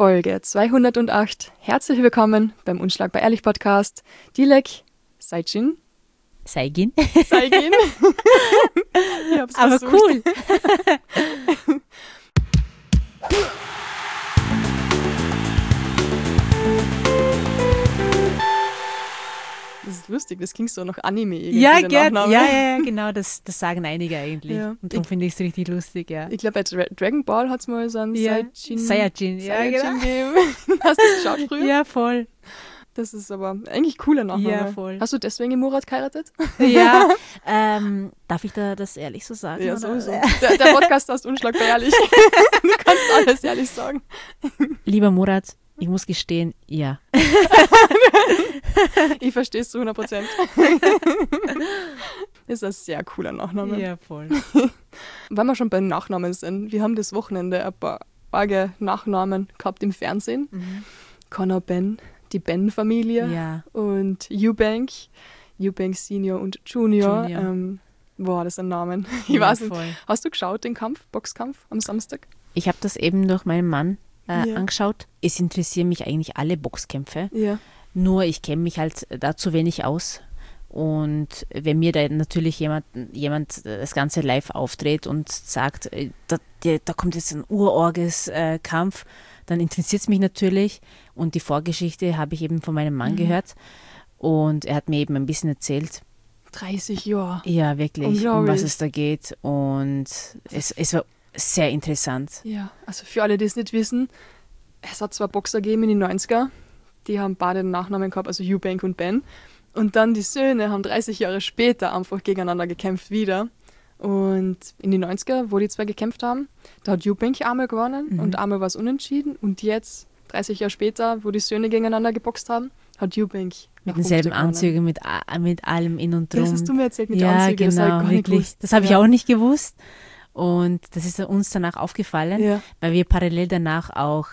Folge 208. Herzlich willkommen beim Unschlagbar Ehrlich Podcast. Dilek, Saigin. Saigin. Saigin. Ich hab's Aber versucht. cool. Das ist lustig, das klingt so nach Anime irgendwie. Ja, der Nachname. ja, genau, das sagen einige eigentlich. Ja. Und darum finde ich es richtig lustig, ja. Ich glaube, bei Dragon Ball hat es mal so einen Saiyajin, ja, genau. gegeben. Hast du das geschaut früher? Ja, voll. Das ist aber eigentlich cooler Nachname. Ja, voll. Hast du deswegen Murat geheiratet? Ja, darf ich da das ehrlich so sagen? Ja, oder? sowieso. Der Podcast heißt Unschlagbar Ehrlich. Du kannst alles ehrlich sagen. Lieber Murat, ich muss gestehen, ja. Ich verstehe es zu 100%. Ist ein sehr cooler Nachname. Ja, voll. Wenn wir schon bei Nachnamen sind, wir haben das Wochenende ein paar arge Nachnamen gehabt im Fernsehen. Conor Ben, die Ben-Familie Ja. und Eubank Senior und Junior. Junior. Boah, das sind Namen. Ich Ja, weiß nicht. voll. Hast du geschaut, den Boxkampf am Samstag? Ich habe das eben durch meinen Mann Ja. angeschaut. Es interessieren mich eigentlich alle Boxkämpfe. Ja. Nur ich kenne mich halt da zu wenig aus. Und wenn mir da natürlich jemand das Ganze live aufdreht und sagt, da kommt jetzt ein urorges Kampf, dann interessiert es mich natürlich. Und die Vorgeschichte habe ich eben von meinem Mann gehört. Und er hat mir eben ein bisschen erzählt, 30 Jahre. ja wirklich, um Unglaublich. was es da geht. Und es war sehr interessant. Ja, also für alle, die es nicht wissen, es hat 2 Boxer gegeben in den 90er. Die haben beide den Nachnamen gehabt, also Eubank und Ben. Und dann die Söhne haben 30 Jahre später einfach gegeneinander gekämpft wieder. Und in den 90er, wo die 2 gekämpft haben, da hat Eubank einmal gewonnen und einmal war es unentschieden. Und jetzt, 30 Jahre später, wo die Söhne gegeneinander geboxt haben, hat Eubank Mit denselben Anzügen, mit allem in und drum. Das hast du mir erzählt mit ja, den Anzügen, das hab ich genau, gar nicht wirklich. gewusst. Das habe ich Ja. auch nicht gewusst. Und das ist uns danach aufgefallen, Ja. weil wir parallel danach auch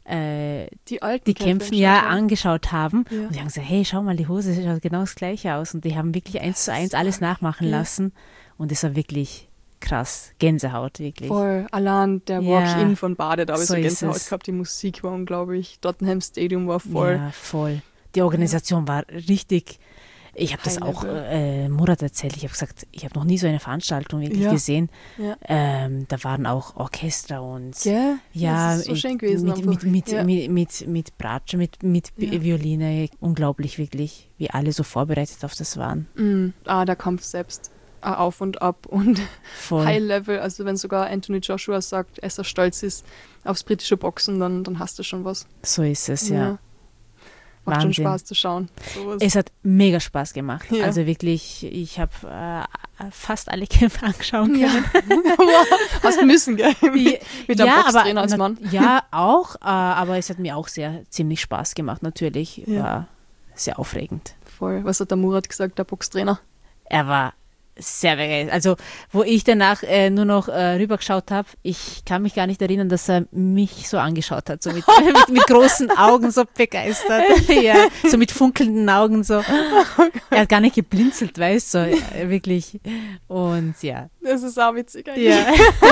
Die alten die Kämpfe Kämpfe ja angeschaut haben. angeschaut haben. Ja. Und die haben gesagt, hey, schau mal, die Hose schaut genau das gleiche aus. Und die haben wirklich 1:1 alles nachmachen Ja. lassen. Und das war wirklich krass. Gänsehaut, wirklich. Voll, allein der Ja. Walk-In von Bade, da habe ich So so ist Gänsehaut es. gehabt, die Musik war unglaublich, Tottenham Stadium war voll. Ja, voll. Die Organisation war richtig. Ich habe das auch High-Level. Murat erzählt. Ich habe gesagt, ich habe noch nie so eine Veranstaltung wirklich Ja. gesehen. Ja. Da waren auch Orchester und Gell? ja, das ist so schön gewesen. mit einfach. mit Bratsche, mit Ja. Violine. Unglaublich wirklich, wie alle so vorbereitet auf das waren. Der Kampf selbst. Auf und ab und Voll. High Level, also wenn sogar Anthony Joshua sagt, dass er stolz ist aufs britische Boxen, dann hast du schon was. So ist es, ja. Macht schon Wahnsinn. Spaß zu schauen. Sowas. Es hat mega Spaß gemacht. Ja. Also wirklich, ich habe fast alle Kämpfe angeschauen können. Ja. Hast müssen, gell? Mit einem Boxtrainer als na- Mann. Ja, auch, aber es hat mir auch ziemlich Spaß gemacht, natürlich. Ja. War sehr aufregend. Voll. Was hat der Murat gesagt, der Boxtrainer? Er war sehr begeistert. Also, wo ich danach nur noch rübergeschaut habe, ich kann mich gar nicht erinnern, dass er mich so angeschaut hat, so mit, mit großen Augen, so begeistert. Ja, so mit funkelnden Augen, so. Er hat gar nicht geblinzelt, weißt du, so, wirklich. Und ja. Das ist auch witzig eigentlich. Ja.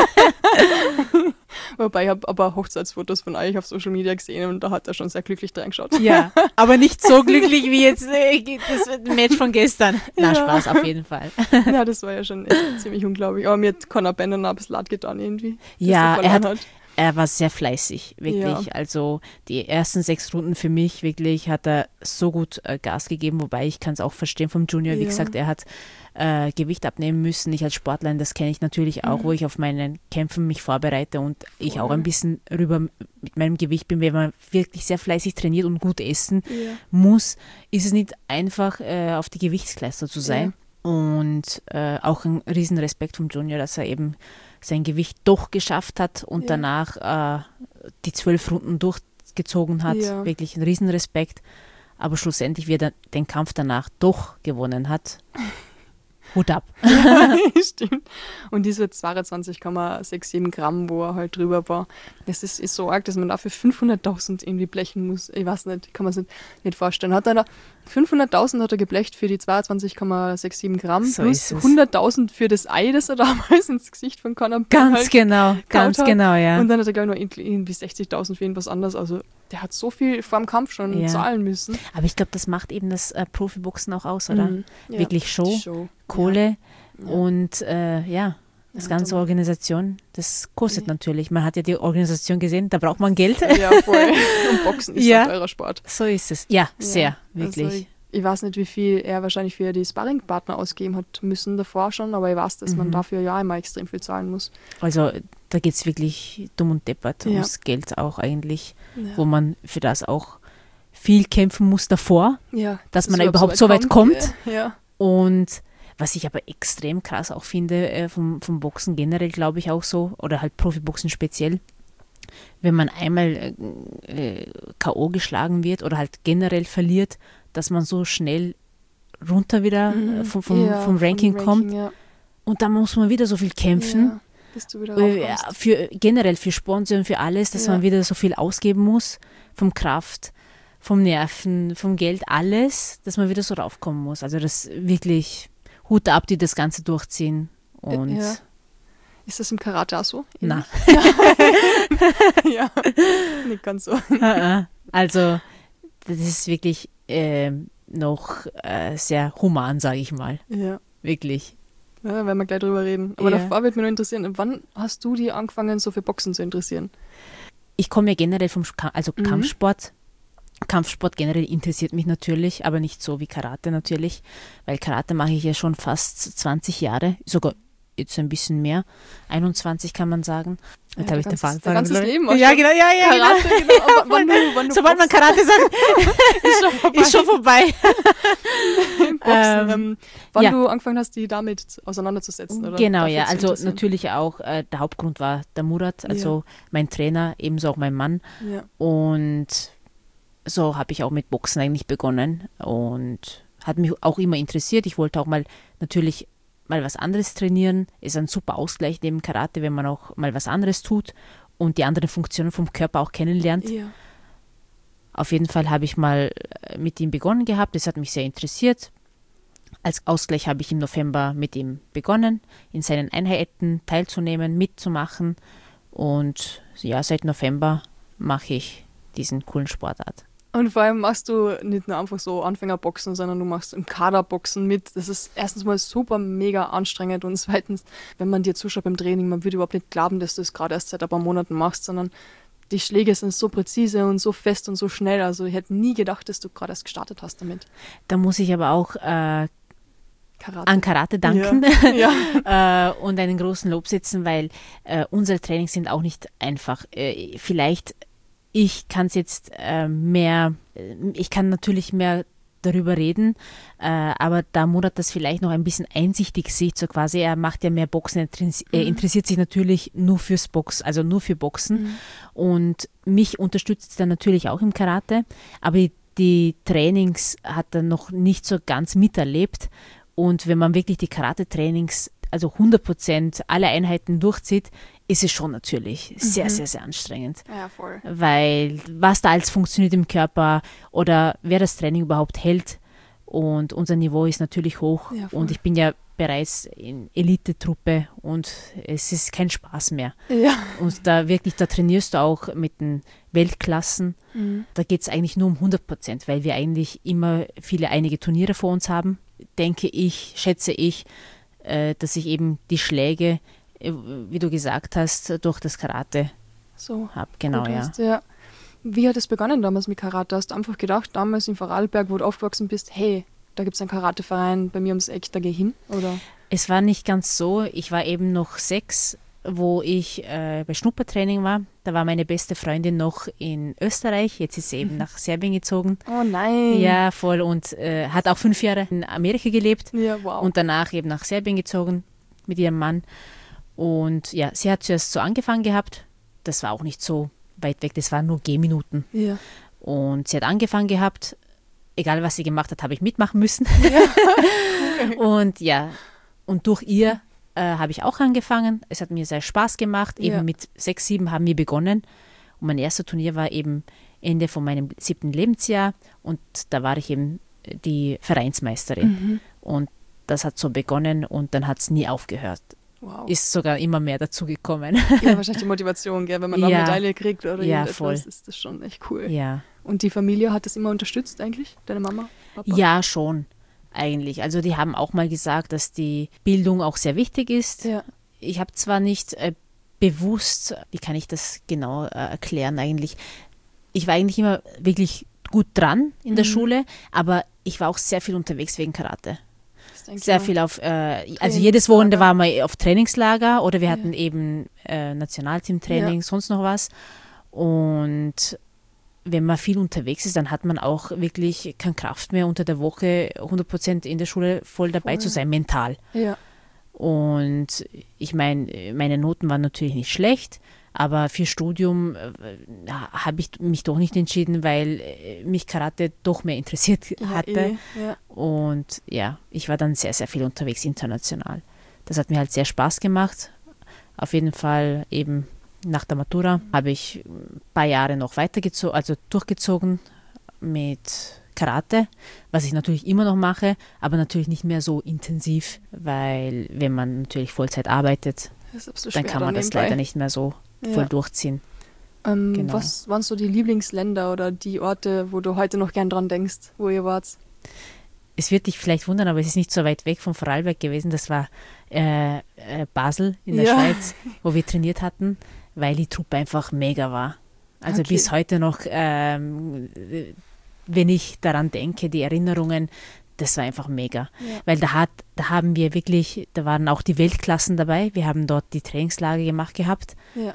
Wobei, ich habe aber Hochzeitsfotos von euch auf Social Media gesehen und da hat er schon sehr glücklich reingeschaut. Ja, aber nicht so glücklich wie jetzt das Match von gestern. Na, Ja. Spaß, auf jeden Fall. Ja, das war ja schon echt ziemlich unglaublich. Aber mir hat Conor Ben dann auch ein bisschen leid getan irgendwie. dass Ja, verloren er war sehr fleißig, wirklich. Ja. Also die ersten 6 Runden für mich, wirklich, hat er so gut Gas gegeben, wobei ich kann es auch verstehen vom Junior. Wie Ja. gesagt, er hat Gewicht abnehmen müssen. Ich als Sportlerin, das kenne ich natürlich auch, wo ich auf meinen Kämpfen mich vorbereite und ich auch ein bisschen rüber mit meinem Gewicht bin, wenn man wirklich sehr fleißig trainiert und gut essen Ja. muss, ist es nicht einfach, auf die Gewichtskleister zu sein. Und auch ein Riesenrespekt vom Junior, dass er eben sein Gewicht doch geschafft hat und Ja. danach die 12 Runden durchgezogen hat. Ja. Wirklich ein Riesenrespekt. Aber schlussendlich, wie er den Kampf danach doch gewonnen hat, Hut ab. Stimmt. Und diese 22,67 Gramm, wo er halt drüber war, das ist so arg, dass man dafür 500.000 irgendwie blechen muss. Ich weiß nicht, kann man sich nicht vorstellen. Hat er da 500.000 hat er geblecht für die 22,67 Gramm, So plus ist es. 100.000 für das Ei, das er damals ins Gesicht von Conor Ben Ganz halt genau, ganz hat. genau, ja. Und dann hat er, glaube ich, noch irgendwie 60.000 für irgendwas anderes. Also der hat so viel vor dem Kampf schon Ja. zahlen müssen. Aber ich glaube, das macht eben das Profiboxen auch aus, oder? Mhm. Ja, Wirklich die Show, Kohle Ja. und das Ja, ganze dann- Organisation, das kostet Ja. natürlich. Man hat ja die Organisation gesehen, da braucht man Geld. Ja, voll. Und Boxen ist Ja. ein teurer Sport. So ist es. Ja, sehr, wirklich. Also ich weiß nicht, wie viel er wahrscheinlich für die Sparringpartner ausgeben hat müssen davor schon, aber ich weiß, dass man dafür ja immer extrem viel zahlen muss. Also da geht es wirklich dumm und deppert Ja. ums Geld auch eigentlich, Ja. wo man für das auch viel kämpfen muss davor, Ja, dass man überhaupt so weit kommt. Ja. Und was ich aber extrem krass auch finde, vom Boxen generell, glaube ich auch so, oder halt Profiboxen speziell, wenn man einmal K.O. geschlagen wird oder halt generell verliert, dass man so schnell runter wieder vom Ranking kommt Ja. und dann muss man wieder so viel kämpfen. Ja, bis du wieder raufkommst. Generell für Sponsoren, für alles, dass Ja. man wieder so viel ausgeben muss, vom Kraft, vom Nerven, vom Geld, alles, dass man wieder so raufkommen muss. Also das wirklich Hut ab, die das Ganze durchziehen. Und Ja. Ist das im Karate auch so? na, Ja, nicht ganz so. also das ist wirklich noch sehr human, sage ich mal. Ja. Wirklich. Ja, werden wir gleich drüber reden. Aber Ja. davor würde mich nur interessieren, wann hast du die angefangen, so für Boxen zu interessieren? Ich komme ja generell vom Kampfsport. Kampfsport generell interessiert mich natürlich, aber nicht so wie Karate natürlich, weil Karate mache ich ja schon fast 20 Jahre, sogar jetzt ein bisschen mehr, 21 kann man sagen. Jetzt habe ich den Faden dein ganzes verloren. Leben auch Ja, schon. genau, ja, Karate, genau. genau. Aber wann du Sobald man Boxen- Karate sagt, ist schon vorbei. ist schon vorbei. Boxen, wann ja. du angefangen hast, die damit auseinanderzusetzen. Oder Genau, dafür ja. zu Also interessieren. natürlich auch, der Hauptgrund war der Murat, also mein Trainer, ebenso auch mein Mann. Ja. Und so habe ich auch mit Boxen eigentlich begonnen und hat mich auch immer interessiert. Ich wollte auch natürlich mal was anderes trainieren. Ist ein super Ausgleich neben Karate, wenn man auch mal was anderes tut und die anderen Funktionen vom Körper auch kennenlernt. Ja. Auf jeden Fall habe ich mal mit ihm begonnen gehabt. Das hat mich sehr interessiert. Als Ausgleich habe ich im November mit ihm begonnen, in seinen Einheiten teilzunehmen, mitzumachen. Und ja, seit November mache ich diesen coolen Sportart. Und vor allem machst du nicht nur einfach so Anfängerboxen, sondern du machst im Kaderboxen mit. Das ist erstens mal super mega anstrengend und zweitens, wenn man dir zuschaut beim Training, man würde überhaupt nicht glauben, dass du es gerade erst seit ein paar Monaten machst, sondern die Schläge sind so präzise und so fest und so schnell. Also ich hätte nie gedacht, dass du gerade erst gestartet hast damit. Da muss ich aber auch Karate. an Karate danken Ja. und einen großen Lob setzen, weil unsere Trainings sind auch nicht einfach. Vielleicht, ich kann es jetzt ich kann natürlich mehr darüber reden, aber da Murat das vielleicht noch ein bisschen einsichtig sieht, so quasi, er macht ja mehr Boxen, er interessiert sich natürlich nur fürs Boxen, also nur für Boxen und mich unterstützt es dann natürlich auch im Karate, aber die Trainings hat er noch nicht so ganz miterlebt und wenn man wirklich die Karate-Trainings, also 100% alle Einheiten durchzieht, ist es schon natürlich sehr, sehr, sehr anstrengend. Ja, voll. Weil was da alles funktioniert im Körper oder wer das Training überhaupt hält. Und unser Niveau ist natürlich hoch. Ja, voll. Und ich bin ja bereits in Elite-Truppe und es ist kein Spaß mehr. Ja. Und da trainierst du auch mit den Weltklassen. Da geht es eigentlich nur um 100%, weil wir eigentlich immer einige Turniere vor uns haben. Schätze ich, dass ich eben die Schläge, wie du gesagt hast, durch das Karate So. habe. Genau, gut ja. hast, ja. Wie hat es begonnen damals mit Karate? Hast du einfach gedacht, damals in Vorarlberg, wo du aufgewachsen bist, hey, da gibt es einen Karateverein bei mir ums Eck, da geh ich hin? Oder? Es war nicht ganz so. Ich war eben noch 6, wo ich bei Schnuppertraining war. Da war meine beste Freundin noch in Österreich. Jetzt ist sie eben nach Serbien gezogen. Oh nein. Ja, voll. Und hat auch 5 Jahre in Amerika gelebt. Ja, wow. Und danach eben nach Serbien gezogen mit ihrem Mann. Und ja, sie hat zuerst so angefangen gehabt. Das war auch nicht so weit weg. Das waren nur Gehminuten. ja. Und sie hat angefangen gehabt. Egal, was sie gemacht hat, habe ich mitmachen müssen. Und ja, und durch ihr habe ich auch angefangen. Es hat mir sehr Spaß gemacht. Eben Ja. mit 6, 7 haben wir begonnen. Und mein erstes Turnier war eben Ende von meinem 7. Lebensjahr. Und da war ich eben die Vereinsmeisterin. Und das hat so begonnen und dann hat es nie aufgehört. Wow. Ist sogar immer mehr dazu gekommen. Ja, wahrscheinlich die Motivation, gell? Wenn man eine Medaille kriegt oder irgendetwas, voll. ist das schon echt cool. Ja. Und die Familie hat das immer unterstützt eigentlich? Deine Mama, Papa? Ja, schon eigentlich. Also die haben auch mal gesagt, dass die Bildung auch sehr wichtig ist. Ja. Ich habe zwar nicht bewusst, wie kann ich das genau erklären eigentlich, ich war eigentlich immer wirklich gut dran in der Schule, aber ich war auch sehr viel unterwegs wegen Karate. Sehr viel auf, also jedes Wochenende war mal auf Trainingslager oder wir hatten eben Nationalteamtraining, sonst noch was. Und wenn man viel unterwegs ist, dann hat man auch wirklich keine Kraft mehr, unter der Woche 100% in der Schule voll dabei zu sein, mental. Ja. Und ich meine, meine Noten waren natürlich nicht schlecht, aber für Studium habe ich mich doch nicht entschieden, weil mich Karate doch mehr interessiert hatte. Ja. Und ja, ich war dann sehr, sehr viel unterwegs international. Das hat mir halt sehr Spaß gemacht. Auf jeden Fall eben nach der Matura habe ich ein paar Jahre noch durchgezogen mit Karate, was ich natürlich immer noch mache, aber natürlich nicht mehr so intensiv, weil wenn man natürlich Vollzeit arbeitet, dann kann man das leider nicht mehr so voll durchziehen. Genau. Was waren so die Lieblingsländer oder die Orte, wo du heute noch gern dran denkst, wo ihr wart? Es wird dich vielleicht wundern, aber es ist nicht so weit weg von Vorarlberg gewesen. Das war Basel in der Schweiz, wo wir trainiert hatten, weil die Truppe einfach mega war. Also bis heute noch, wenn ich daran denke, die Erinnerungen, das war einfach mega. Ja. Weil da haben wir wirklich, da waren auch die Weltklassen dabei. Wir haben dort die Trainingslager gemacht gehabt. Ja.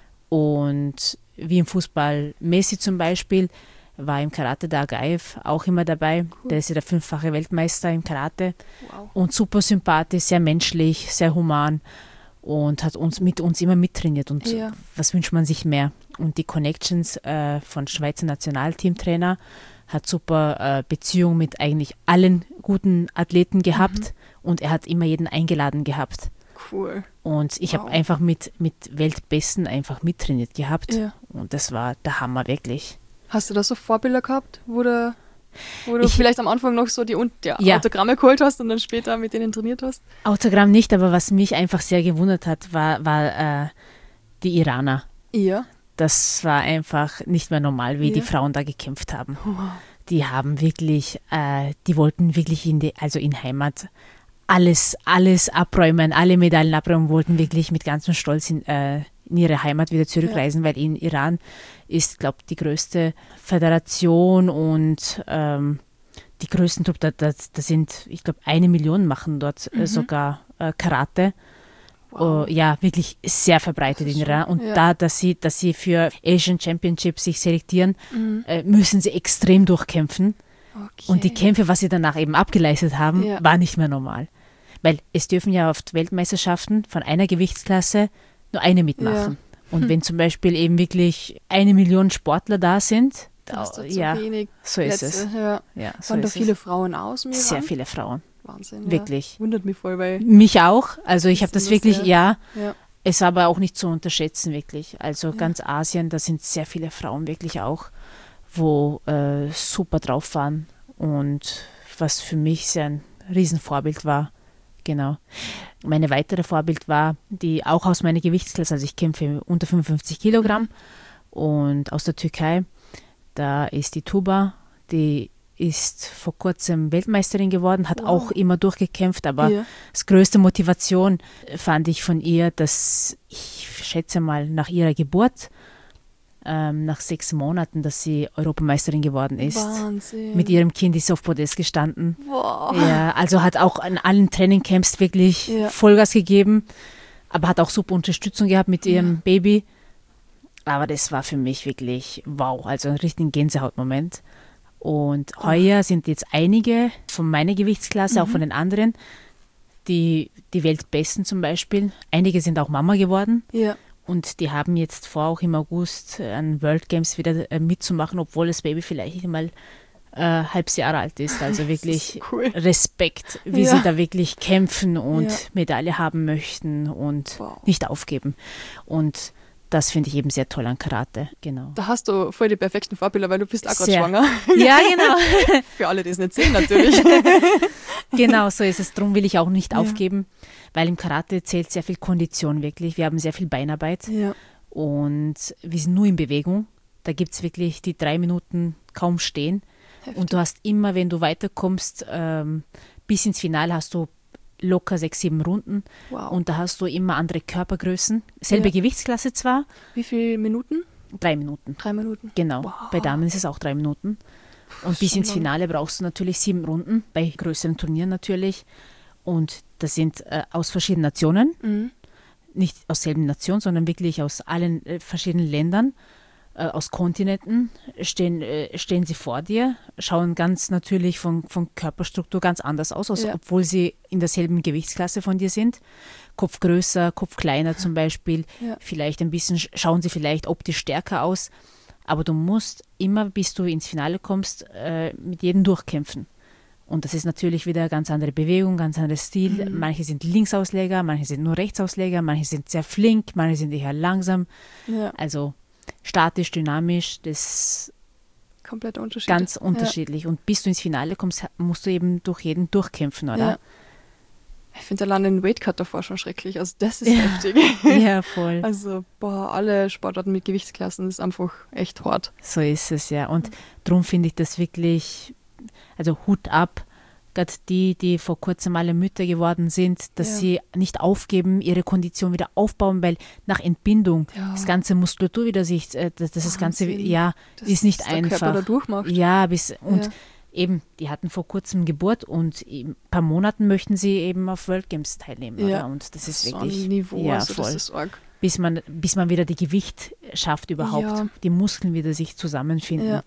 Und wie im Fußball, Messi zum Beispiel, war im Karate der Agaev auch immer dabei. Cool. Der ist ja der 5-fache Weltmeister im Karate. Wow. Und super sympathisch, sehr menschlich, sehr human und hat mit uns immer mittrainiert. Und was wünscht man sich mehr? Und die Connections von Schweizer Nationalteamtrainer hat super Beziehung mit eigentlich allen guten Athleten gehabt und er hat immer jeden eingeladen gehabt. Cool. Und ich habe einfach mit Weltbesten einfach mittrainiert gehabt und das war der Hammer wirklich. Hast du da so Vorbilder gehabt, wo du vielleicht am Anfang noch so die Autogramme geholt hast und dann später mit denen trainiert hast? Autogramm nicht, aber was mich einfach sehr gewundert hat, war die Iraner. Ja. Das war einfach nicht mehr normal, wie die Frauen da gekämpft haben. Wow. Die haben wirklich, die wollten wirklich in Heimat alles abräumen, alle Medaillen abräumen, wollten wirklich mit ganzem Stolz in ihre Heimat wieder zurückreisen, weil in Iran ist, glaube ich, die größte Föderation und die größten Truppen, das sind, ich glaube, 1 Million machen dort sogar Karate. Wow. Wirklich sehr verbreitet in Iran. Und dass sie für Asian Championship sich selektieren, müssen sie extrem durchkämpfen. Okay. Und die Kämpfe, was sie danach eben abgeleistet haben, war nicht mehr normal. Weil es dürfen ja auf Weltmeisterschaften von einer Gewichtsklasse nur eine mitmachen. Und wenn zum Beispiel eben wirklich 1 Million Sportler da sind, so wenig so Plätze. ist es. So waren da viele Frauen aus im Iran? Sehr viele Frauen. Wahnsinn. Wirklich. Wundert mich voll, weil... Mich auch. Also ich habe das wirklich, es war aber auch nicht zu unterschätzen, wirklich. Also ganz Asien, da sind sehr viele Frauen wirklich auch, wo super drauf waren und was für mich sehr ein Riesenvorbild war. Genau. Meine weitere Vorbild war, die auch aus meiner Gewichtsklasse, also ich kämpfe unter 55 Kilogramm und aus der Türkei, da ist die Tuba, die ist vor kurzem Weltmeisterin geworden, hat auch immer durchgekämpft, aber das größte Motivation fand ich von ihr, dass ich schätze mal nach ihrer Geburt, nach 6 Monaten, dass sie Europameisterin geworden ist. Wahnsinn. Mit ihrem Kind ist sie auf Podest gestanden. Wow. Ja, also hat auch an allen Trainingcamps wirklich Vollgas gegeben, aber hat auch super Unterstützung gehabt mit ihrem Baby. Aber das war für mich wirklich wow, also ein richtiger Gänsehautmoment. Und heuer sind jetzt einige von meiner Gewichtsklasse, auch von den anderen, die Weltbesten zum Beispiel. Einige sind auch Mama geworden. Ja. Und die haben jetzt vor, auch im August an World Games wieder mitzumachen, obwohl das Baby vielleicht nicht mal halbes Jahr alt ist. Also wirklich cool. Respekt, wie sie da wirklich kämpfen und Medaille haben möchten und nicht aufgeben. Und das finde ich eben sehr toll an Karate, genau. Da hast du voll die perfekten Vorbilder, weil du bist auch gerade Sehr. schwanger. Ja, genau. Für alle, die es nicht sehen, natürlich. Genau, so ist es. Darum will ich auch nicht aufgeben, weil im Karate zählt sehr viel Kondition wirklich. Wir haben sehr viel Beinarbeit Ja. und wir sind nur in Bewegung. Da gibt es wirklich die 3 Minuten kaum stehen. Heftig. Und du hast immer, wenn du weiterkommst, bis ins Finale hast du locker 6, 7 Runden. Wow. Und da hast du immer andere Körpergrößen. Selbe Gewichtsklasse zwar, Wie viele Minuten? 3 Minuten. 3 Minuten. Genau. Wow. Bei Damen ist es auch 3 Minuten. Und bis Schon ins lang. Finale brauchst du natürlich 7 Runden, bei größeren Turnieren natürlich. Und das sind aus verschiedenen Nationen, Mhm. nicht aus selben Nation, sondern wirklich aus allen verschiedenen Ländern, aus Kontinenten, stehen sie vor dir, schauen ganz natürlich von Körperstruktur ganz anders aus, obwohl sie in derselben Gewichtsklasse von dir sind. Kopf größer, Kopf kleiner zum Beispiel, vielleicht ein bisschen, schauen sie vielleicht optisch stärker aus, aber du musst immer, bis du ins Finale kommst, mit jedem durchkämpfen. Und das ist natürlich wieder eine ganz andere Bewegung, ganz anderes Stil. Manche sind Linksausleger, manche sind nur Rechtsausleger, manche sind sehr flink, manche sind eher langsam. Ja. Also statisch, dynamisch, das Komplett unterschiedlich. ganz unterschiedlich. Und bis du ins Finale kommst, musst du eben durch jeden durchkämpfen, oder? Ja. Ich finde allein den Weightcut davor schon schrecklich. Also das ist heftig. Ja, voll. Also, alle Sportarten mit Gewichtsklassen ist einfach echt hart. So ist es, ja. Und darum finde ich das wirklich, also Hut ab, gerade die vor kurzem alle Mütter geworden sind, dass sie nicht aufgeben, ihre Kondition wieder aufbauen, weil nach Entbindung das ganze Muskulatur wieder sich, das Ganze, Das ist nicht der Körper einfach. da durchmacht. Ja, eben, die hatten vor kurzem Geburt und in ein paar Monaten möchten sie eben auf World Games teilnehmen. Ja. Oder? Und das ist So wirklich ein Niveau, ja, also voll. das ist arg. Bis man wieder die Gewicht schafft überhaupt, Ja. die Muskeln wieder sich zusammenfinden, Ja.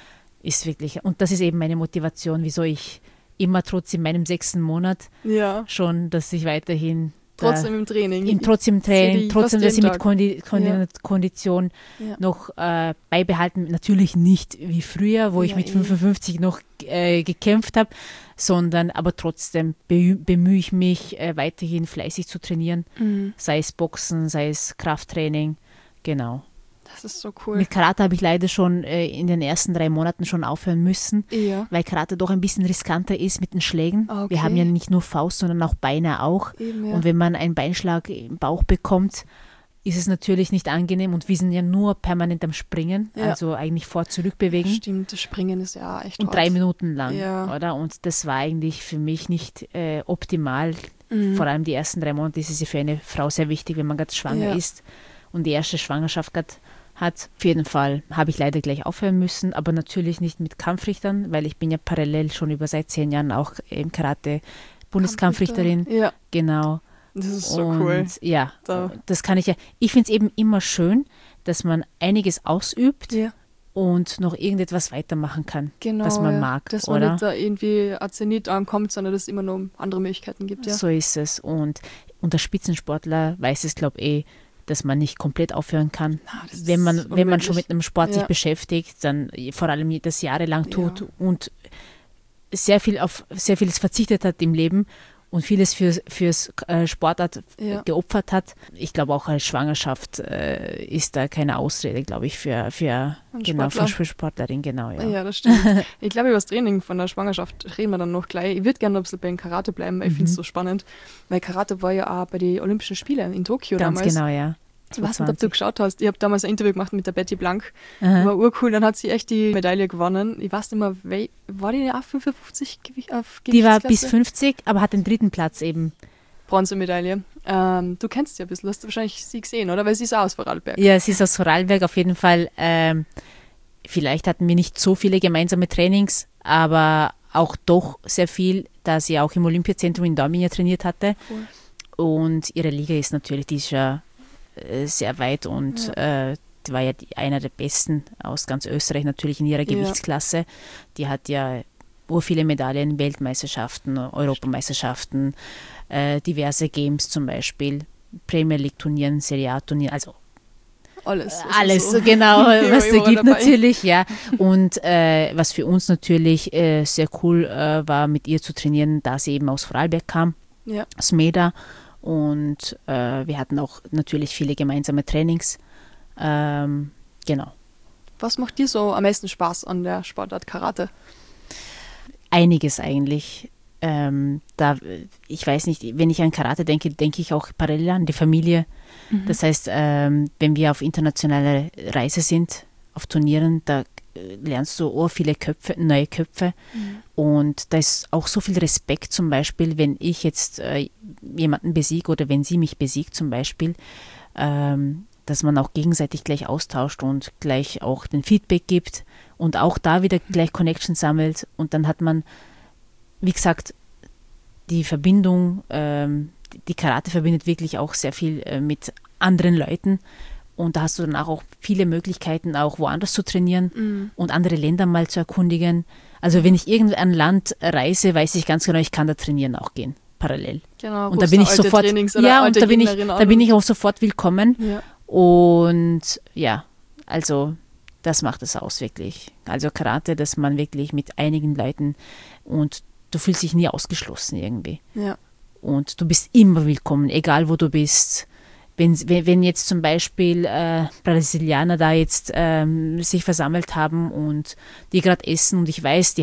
ist wirklich, und das ist eben meine Motivation, wieso ich immer trotz in meinem 6. Monat Ja, schon, dass ich weiterhin trotzdem im Training. trotzdem sehe Training, die trotzdem, fast dass ich mit jeden Kondition Ja. noch beibehalten, natürlich nicht wie früher, wo ich Ja, mit eh. 55 noch gekämpft habe, sondern aber trotzdem bemühe ich mich weiterhin fleißig zu trainieren, sei es Boxen, sei es Krafttraining, genau. Das ist so cool. Mit Karate habe ich leider schon in den ersten 3 Monaten schon aufhören müssen, Ja, weil Karate doch ein bisschen riskanter ist mit den Schlägen. Ah, okay. Wir haben ja nicht nur Faust, sondern auch Beine auch. eben, ja. Und wenn man einen Beinschlag im Bauch bekommt, ist es natürlich nicht angenehm und wir sind ja nur permanent am Springen, Ja. also eigentlich vor-zurück bewegen Stimmt, das Springen ist ja echt und hart. 3 Minuten lang, Ja. oder? Und das war eigentlich für mich nicht optimal. Vor allem die ersten 3 Monate ist es ja für eine Frau sehr wichtig, wenn man gerade schwanger Ja. ist und die erste Schwangerschaft gerade hat. Auf jeden Fall habe ich leider gleich aufhören müssen, aber natürlich nicht mit Kampfrichtern, weil ich bin ja parallel schon über seit 10 Jahren auch im Karate Bundeskampfrichterin. Ja, Genau. das ist so Und cool. ja, Da- das kann ich ja. Ich finde es eben immer schön, dass man einiges ausübt Ja, und noch irgendetwas weitermachen kann, genau. was man ja. mag, Dass man oder? nicht da irgendwie ein Zenit ankommt, sondern dass es immer noch andere Möglichkeiten gibt. Ja. So ist es. Und der Spitzensportler weiß es, glaube ich, dass man nicht komplett aufhören kann. das Wenn man ist schon unmöglich. mit einem Sport sich Ja. beschäftigt, dann vor allem das jahrelang tut Ja. und sehr vieles verzichtet hat im Leben und vieles fürs Sportart Ja. geopfert hat. Ich glaube auch eine Schwangerschaft ist da keine Ausrede, glaube ich, für Sportlerin, genau, ja. Ja, das stimmt. Ich glaube, über das Training von der Schwangerschaft reden wir dann noch gleich. Ich würde gerne noch ein bisschen beim Karate bleiben, weil ich finde es so spannend. Weil Karate war ja auch bei den Olympischen Spielen in Tokio Ganz damals. genau, ja. Ich weiß nicht, ob du 2020. geschaut hast. Ich habe damals ein Interview gemacht mit der Betty Blank. Aha. War urcool. Dann hat sie echt die Medaille gewonnen. Ich weiß nicht mehr, war die auch 55 auf Die war bis Gewichtsklasse? 50, aber hat den 3. Platz eben. Bronzemedaille. Du kennst sie ein bisschen, hast du wahrscheinlich sie gesehen, oder? Weil sie ist auch aus Vorarlberg. Ja, sie ist aus Vorarlberg auf jeden Fall. Vielleicht hatten wir nicht so viele gemeinsame Trainings, aber auch doch sehr viel, da sie auch im Olympiazentrum in Dortmund ja trainiert hatte. Voll. Und ihre Liga ist natürlich, die ist ja sehr weit und die war ja einer der Besten aus ganz Österreich natürlich in ihrer Gewichtsklasse. Die hat ja viele Medaillen, Weltmeisterschaften, Europameisterschaften, diverse Games zum Beispiel, Premier League Turnieren, Serie A Turnieren, also Alles. alles, so. genau, was es Immer gibt dabei. natürlich, ja. Und was für uns natürlich sehr cool war, mit ihr zu trainieren, da sie eben aus Vorarlberg kam, Ja. aus Meda. Und wir hatten auch natürlich viele gemeinsame Trainings. Genau. Was macht dir so am meisten Spaß an der Sportart Karate? Einiges eigentlich. Ich weiß nicht, wenn ich an Karate denke, denke ich auch parallel an die Familie. Das heißt, wenn wir auf internationale Reise sind, auf Turnieren, da lernst du viele neue Köpfe. Und da ist auch so viel Respekt zum Beispiel, wenn ich jetzt jemanden besiege oder wenn sie mich besiegt zum Beispiel, dass man auch gegenseitig gleich austauscht und gleich auch den Feedback gibt und auch da wieder gleich Connection sammelt. Und dann hat man, wie gesagt, die Verbindung, die Karate verbindet wirklich auch sehr viel mit anderen Leuten. Und da hast du danach auch viele Möglichkeiten, auch woanders zu trainieren und andere Länder mal zu erkundigen. Also wenn ich irgendein Land reise, weiß ich ganz genau, ich kann da trainieren auch gehen, parallel. Genau, und da bin ich sofort, und da bin ich auch sofort willkommen. Ja. Und ja, also das macht es aus, wirklich. Also Karate, dass man wirklich mit einigen Leuten und du fühlst dich nie ausgeschlossen irgendwie. Ja. Und du bist immer willkommen, egal wo du bist. Wenn jetzt zum Beispiel Brasilianer da jetzt sich versammelt haben und die gerade essen und ich weiß,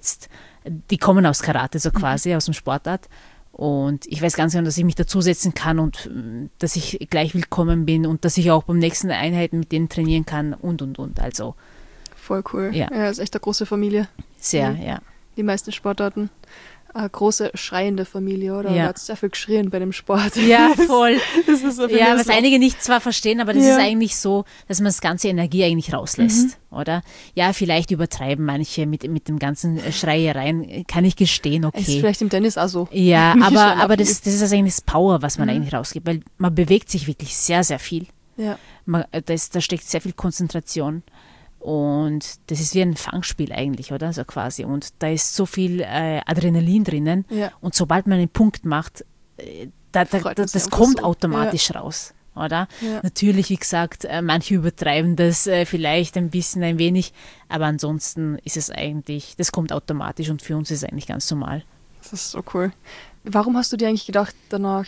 die kommen aus Karate, so quasi, aus dem Sportart. Und ich weiß ganz genau, dass ich mich dazusetzen kann und dass ich gleich willkommen bin und dass ich auch beim nächsten Einheiten mit denen trainieren kann und. Also. Voll cool. Ja, ist echt eine große Familie. Sehr, ja. Die meisten Sportarten. Eine große schreiende Familie, oder? Ja. Du hast sehr viel geschrien bei dem Sport. Ja, voll. Das ist so viel was einige nicht zwar verstehen, aber das Ja. ist eigentlich so, dass man das ganze Energie eigentlich rauslässt, oder? Ja, vielleicht übertreiben manche mit dem ganzen Schreiereien, kann ich gestehen, Ist okay. vielleicht im Tennis auch so. Ja, Wie schon aber das abgeübt. ist eigentlich das Power, was man eigentlich rausgibt, weil man bewegt sich wirklich sehr, sehr viel. Ja. Da steckt sehr viel Konzentration. Und das ist wie ein Fangspiel eigentlich, oder? So quasi. Und da ist so viel Adrenalin drinnen. Ja. Und sobald man einen Punkt macht, Freut man sich das einfach kommt so. automatisch raus, oder? Ja. Natürlich, wie gesagt, manche übertreiben das vielleicht ein bisschen, ein wenig. Aber ansonsten ist es eigentlich, das kommt automatisch und für uns ist es eigentlich ganz normal. Das ist so cool. Warum hast du dir eigentlich gedacht, danach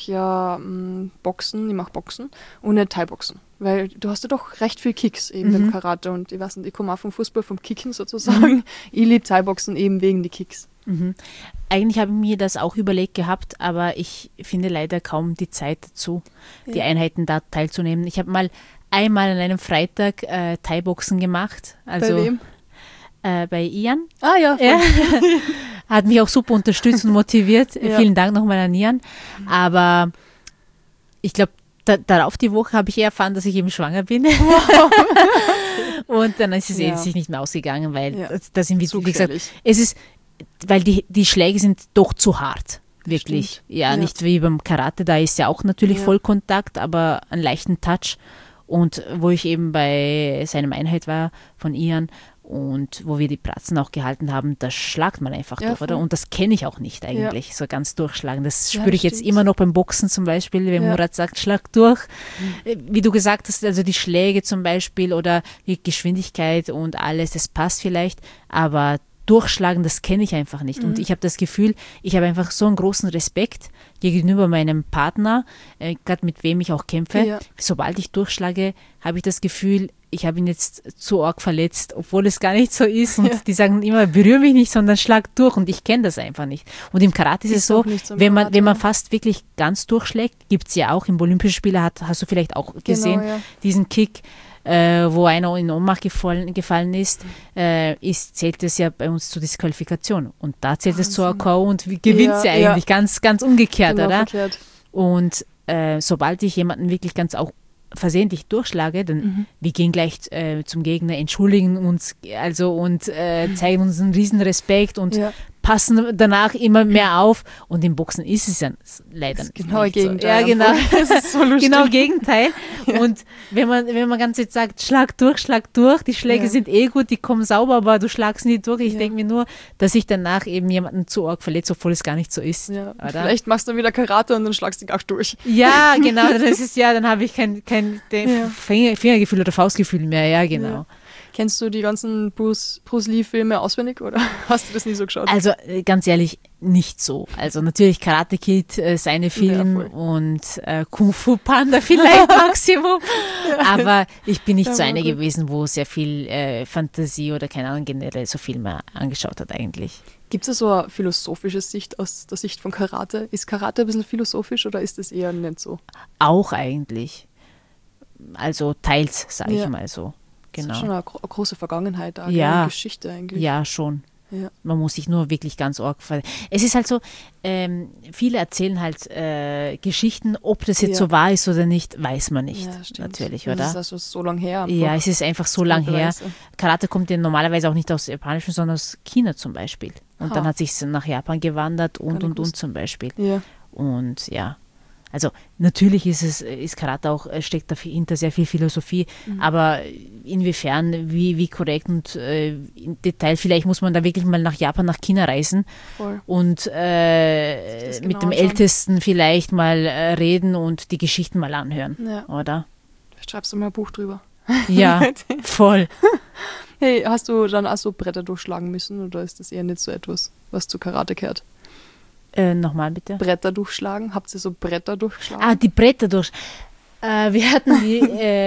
Boxen, ich mache Boxen und nicht Thai-Boxen? Weil du hast ja doch recht viel Kicks eben beim Karate und ich weiß nicht, ich komme auch vom Fußball, vom Kicken sozusagen. Ich liebe Thai-Boxen eben wegen die Kicks. Eigentlich habe ich mir das auch überlegt gehabt, aber ich finde leider kaum die Zeit dazu, die Einheiten da teilzunehmen. Ich habe einmal an einem Freitag Thai-Boxen gemacht. Also, Bei wem? Bei Ian. Ah ja, voll. Ja. Hat mich auch super unterstützt und motiviert. Ja. Vielen Dank nochmal an Ian. Aber ich glaube, darauf die Woche habe ich erfahren, dass ich eben schwanger bin. Und dann ist es Ja. sich nicht mehr ausgegangen, weil Ja. da sind wir, Zu wie gesagt, gefährlich. es ist, weil die Schläge sind doch zu hart. Wirklich. Stimmt. Ja, Ja. nicht wie beim Karate, da ist ja auch natürlich Ja. Vollkontakt, aber einen leichten Touch. Und wo ich eben bei seinem Einheit war von Ian und wo wir die Pratzen auch gehalten haben, da schlagt man einfach Ja, durch, oder? voll. Und das kenne ich auch nicht eigentlich, so ganz durchschlagen. Das Ja, spüre ich jetzt stimmt. immer noch beim Boxen zum Beispiel, wenn Ja. Murat sagt, schlag durch. Wie du gesagt hast, also die Schläge zum Beispiel oder die Geschwindigkeit und alles, das passt vielleicht, aber durchschlagen, das kenne ich einfach nicht. Und ich habe das Gefühl, ich habe einfach so einen großen Respekt gegenüber meinem Partner, gerade mit wem ich auch kämpfe. Ja. Sobald ich durchschlage, habe ich das Gefühl, ich habe ihn jetzt zu arg verletzt, obwohl es gar nicht so ist. Und Ja. die sagen immer, berühre mich nicht, sondern schlag durch. Und ich kenne das einfach nicht. Und im Karate ist es so, auch nicht so im wenn man Karate. fast wirklich ganz durchschlägt, gibt es ja auch im Olympischen Spiele, hast du vielleicht auch gesehen, ja. diesen Kick, wo einer in Ohnmacht gefallen ist, zählt es ja bei uns zur Disqualifikation. Und da zählt es zur AKO und gewinnt sie Ja, eigentlich. Ganz, ganz umgekehrt, Genau oder? verkehrt. Und sobald ich jemanden wirklich ganz auch versehentlich durchschlage, dann wir gehen gleich zum Gegner, entschuldigen uns und zeigen uns einen riesen Respekt und Ja. passen danach immer mehr auf. Und im Boxen ist es ja leider Das genaue nicht so. Gegenteil. Ja, genau. Das ist so lustig. Genau Gegenteil. Und wenn man ganz jetzt sagt, schlag durch, die Schläge Ja. sind gut, die kommen sauber, aber du schlagst nie durch. Ich Ja. denke mir nur, dass ich danach eben jemanden zu arg verletze, obwohl es gar nicht so ist. Ja. Oder? Vielleicht machst du wieder Karate und dann schlagst du dich auch durch. Ja, genau, das ist dann habe ich kein Ja. Fingergefühl oder Faustgefühl mehr, ja, genau. Kennst du die ganzen Bruce Lee-Filme auswendig oder hast du das nie so geschaut? Also ganz ehrlich, nicht so. Also natürlich Karate Kid, seine Filme und Kung Fu Panda vielleicht Maximum. Aber ich bin nicht so eine gewesen, wo sehr viel Fantasie oder keine Ahnung generell so Filme angeschaut hat eigentlich. Gibt es so eine philosophische Sicht aus der Sicht von Karate? Ist Karate ein bisschen philosophisch oder ist das eher nicht so? Auch eigentlich. Also teils, sage ich mal so. Genau. Das ist schon eine große Vergangenheit, eine Geschichte eigentlich. Ja, schon. Ja. Man muss sich nur wirklich ganz arg Es ist halt so, viele erzählen halt Geschichten, ob das jetzt so wahr ist oder nicht, weiß man nicht. Ja, natürlich, oder? Das ist also so lang her. Ja, es ist einfach so lang her. Karate kommt ja normalerweise auch nicht aus Japanischen, sondern aus China zum Beispiel. Und dann hat sich nach Japan gewandert und zum Beispiel. Ja. Und ja. Also natürlich ist Karate auch, steckt dahinter sehr viel Philosophie, aber inwiefern, wie korrekt und im Detail, vielleicht muss man da wirklich mal nach Japan, nach China reisen und mit dem Ältesten vielleicht mal reden und die Geschichten mal anhören, oder? Vielleicht schreibst du mal ein Buch drüber. Ja, voll. Hey, hast du dann auch so Bretter durchschlagen müssen oder ist das eher nicht so etwas, was zu Karate gehört? Nochmal bitte. Bretter durchschlagen? Habt ihr so Bretter durchschlagen? Die Bretter durch. Wir hatten die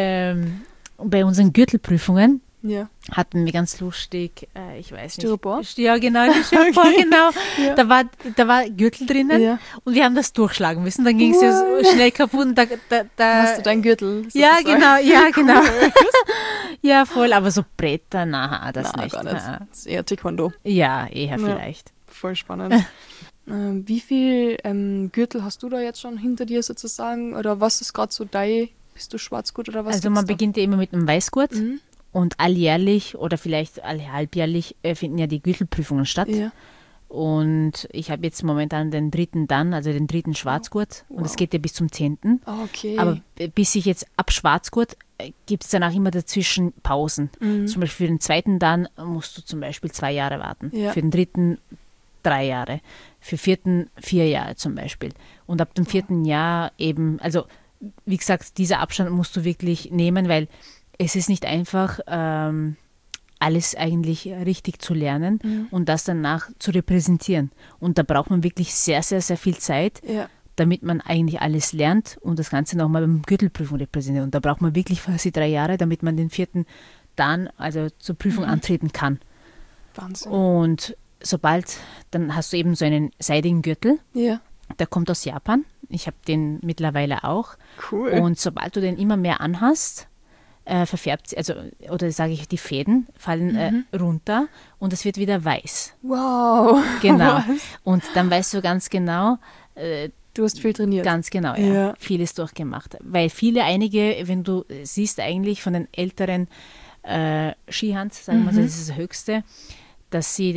bei unseren Gürtelprüfungen. Ja. Hatten wir ganz lustig, ich weiß Styropor? nicht. Ja, genau, Styropor, genau. Ja. Da war Gürtel drinnen und wir haben das durchschlagen müssen. Dann ging es ja so schnell kaputt. Und da hast du deinen Gürtel? Sozusagen? Ja, genau. Ja, voll, aber so Bretter, das nicht. Gar nicht. Das ist eher Taekwondo. Ja, eher vielleicht. Voll spannend. Wie viel Gürtel hast du da jetzt schon hinter dir sozusagen? Oder was ist gerade so bist du Schwarzgurt oder was? Also man beginnt ja immer mit einem Weißgurt und alljährlich oder vielleicht halbjährlich finden ja die Gürtelprüfungen statt. Ja. Und ich habe jetzt momentan den dritten Schwarzgurt und es geht ja bis zum 10. Okay. Aber bis ich jetzt ab Schwarzgurt gibt es danach immer dazwischen Pausen. Zum Beispiel für den 2. Dan musst du zum Beispiel 2 Jahre warten. Ja. Für den 3. 3 Jahre, für 4. 4 Jahre zum Beispiel. Und ab dem 4. Jahr eben, also wie gesagt, dieser Abstand musst du wirklich nehmen, weil es ist nicht einfach, alles eigentlich richtig zu lernen und das danach zu repräsentieren. Und da braucht man wirklich sehr, sehr, sehr viel Zeit, damit man eigentlich alles lernt und das Ganze nochmal beim Gürtelprüfung repräsentiert. Und da braucht man wirklich quasi 3 Jahre, damit man den 4. Dan, also zur Prüfung antreten kann. Wahnsinn. Und dann hast du eben so einen seidigen Gürtel. Ja. Der kommt aus Japan. Ich habe den mittlerweile auch. Cool. Und sobald du den immer mehr anhast, verfärbt sie, oder sage ich, die Fäden fallen runter und es wird wieder weiß. Wow. Genau. Und dann weißt du ganz genau, du hast viel trainiert. Ganz genau, ja. Vieles durchgemacht. Weil einige, wenn du siehst eigentlich von den älteren Skihand, sagen wir mal, das ist das Höchste, dass sie